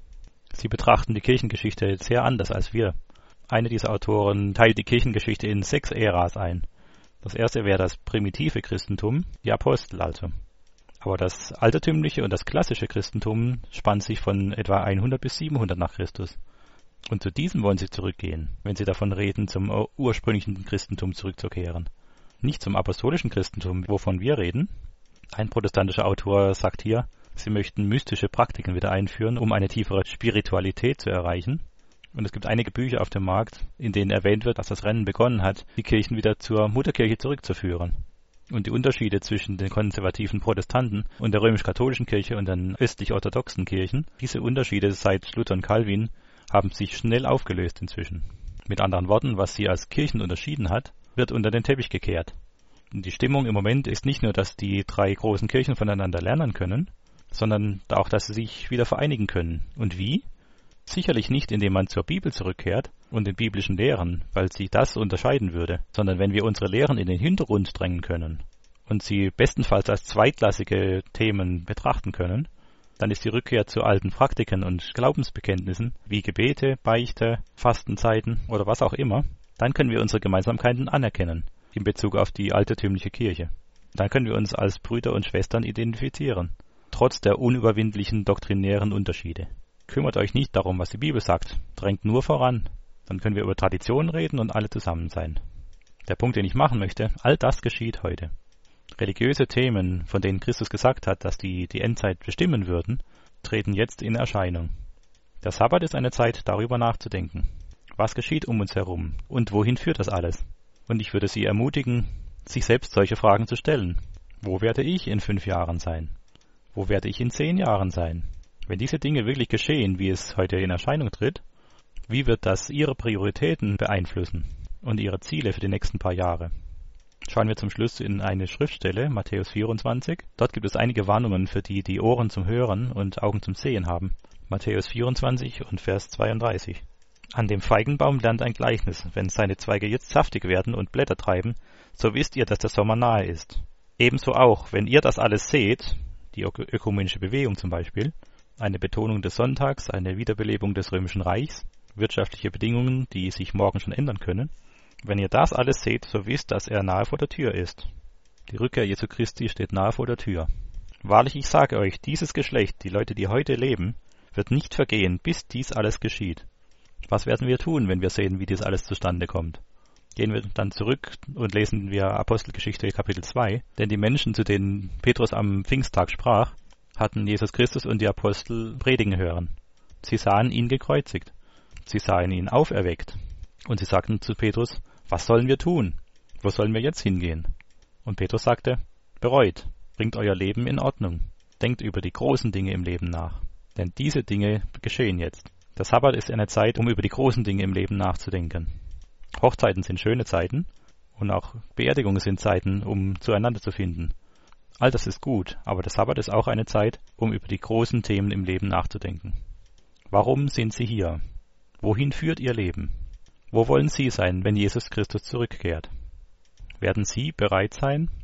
Sie betrachten die Kirchengeschichte sehr anders als wir. Eine dieser Autoren teilt die Kirchengeschichte in sechs Äras ein. Das erste wäre das primitive Christentum, die Apostel also. Aber das altertümliche und das klassische Christentum spannt sich von etwa hundert bis siebenhundert nach Christus. Und zu diesem wollen sie zurückgehen, wenn sie davon reden, zum ursprünglichen Christentum zurückzukehren. Nicht zum apostolischen Christentum, wovon wir reden. Ein protestantischer Autor sagt hier, sie möchten mystische Praktiken wieder einführen, um eine tiefere Spiritualität zu erreichen. Und es gibt einige Bücher auf dem Markt, in denen erwähnt wird, dass das Rennen begonnen hat, die Kirchen wieder zur Mutterkirche zurückzuführen. Und die Unterschiede zwischen den konservativen Protestanten und der römisch-katholischen Kirche und den östlich-orthodoxen Kirchen, diese Unterschiede seit Luther und Calvin, haben sich schnell aufgelöst inzwischen. Mit anderen Worten, was sie als Kirchen unterschieden hat, wird unter den Teppich gekehrt. Und die Stimmung im Moment ist nicht nur, dass die drei großen Kirchen voneinander lernen können, sondern auch, dass sie sich wieder vereinigen können. Und wie? Sicherlich nicht, indem man zur Bibel zurückkehrt und den biblischen Lehren, weil sich das unterscheiden würde, sondern wenn wir unsere Lehren in den Hintergrund drängen können und sie bestenfalls als zweitklassige Themen betrachten können, dann ist die Rückkehr zu alten Praktiken und Glaubensbekenntnissen wie Gebete, Beichte, Fastenzeiten oder was auch immer, dann können wir unsere Gemeinsamkeiten anerkennen in Bezug auf die altertümliche Kirche. Dann können wir uns als Brüder und Schwestern identifizieren, trotz der unüberwindlichen doktrinären Unterschiede. Kümmert euch nicht darum, was die Bibel sagt, drängt nur voran. Dann können wir über Traditionen reden und alle zusammen sein. Der Punkt, den ich machen möchte, all das geschieht heute. Religiöse Themen, von denen Christus gesagt hat, dass die die Endzeit bestimmen würden, treten jetzt in Erscheinung. Der Sabbat ist eine Zeit, darüber nachzudenken. Was geschieht um uns herum und wohin führt das alles? Und ich würde Sie ermutigen, sich selbst solche Fragen zu stellen. Wo werde ich in fünf Jahren sein? Wo werde ich in zehn Jahren sein? Wenn diese Dinge wirklich geschehen, wie es heute in Erscheinung tritt, wie wird das Ihre Prioritäten beeinflussen und Ihre Ziele für die nächsten paar Jahre? Schauen wir zum Schluss in eine Schriftstelle, Matthäus vierundzwanzig. Dort gibt es einige Warnungen für die, die Ohren zum Hören und Augen zum Sehen haben. Matthäus vierundzwanzig und Vers zweiunddreißig. An dem Feigenbaum lernt ein Gleichnis. Wenn seine Zweige jetzt saftig werden und Blätter treiben, so wisst ihr, dass der Sommer nahe ist. Ebenso auch, wenn ihr das alles seht, die ök- ökumenische Bewegung zum Beispiel, eine Betonung des Sonntags, eine Wiederbelebung des Römischen Reichs, wirtschaftliche Bedingungen, die sich morgen schon ändern können. Wenn ihr das alles seht, so wisst, dass er nahe vor der Tür ist. Die Rückkehr Jesu Christi steht nahe vor der Tür. Wahrlich, ich sage euch, dieses Geschlecht, die Leute, die heute leben, wird nicht vergehen, bis dies alles geschieht. Was werden wir tun, wenn wir sehen, wie dies alles zustande kommt? Gehen wir dann zurück und lesen wir Apostelgeschichte Kapitel zwei, denn die Menschen, zu denen Petrus am Pfingsttag sprach, hatten Jesus Christus und die Apostel predigen hören. Sie sahen ihn gekreuzigt. Sie sahen ihn auferweckt. Und sie sagten zu Petrus, was sollen wir tun? Wo sollen wir jetzt hingehen? Und Petrus sagte, bereut, bringt euer Leben in Ordnung. Denkt über die großen Dinge im Leben nach. Denn diese Dinge geschehen jetzt. Der Sabbat ist eine Zeit, um über die großen Dinge im Leben nachzudenken. Hochzeiten sind schöne Zeiten und auch Beerdigungen sind Zeiten, um zueinander zu finden. All das ist gut, aber der Sabbat ist auch eine Zeit, um über die großen Themen im Leben nachzudenken. Warum sind Sie hier? Wohin führt Ihr Leben? Wo wollen Sie sein, wenn Jesus Christus zurückkehrt? Werden Sie bereit sein,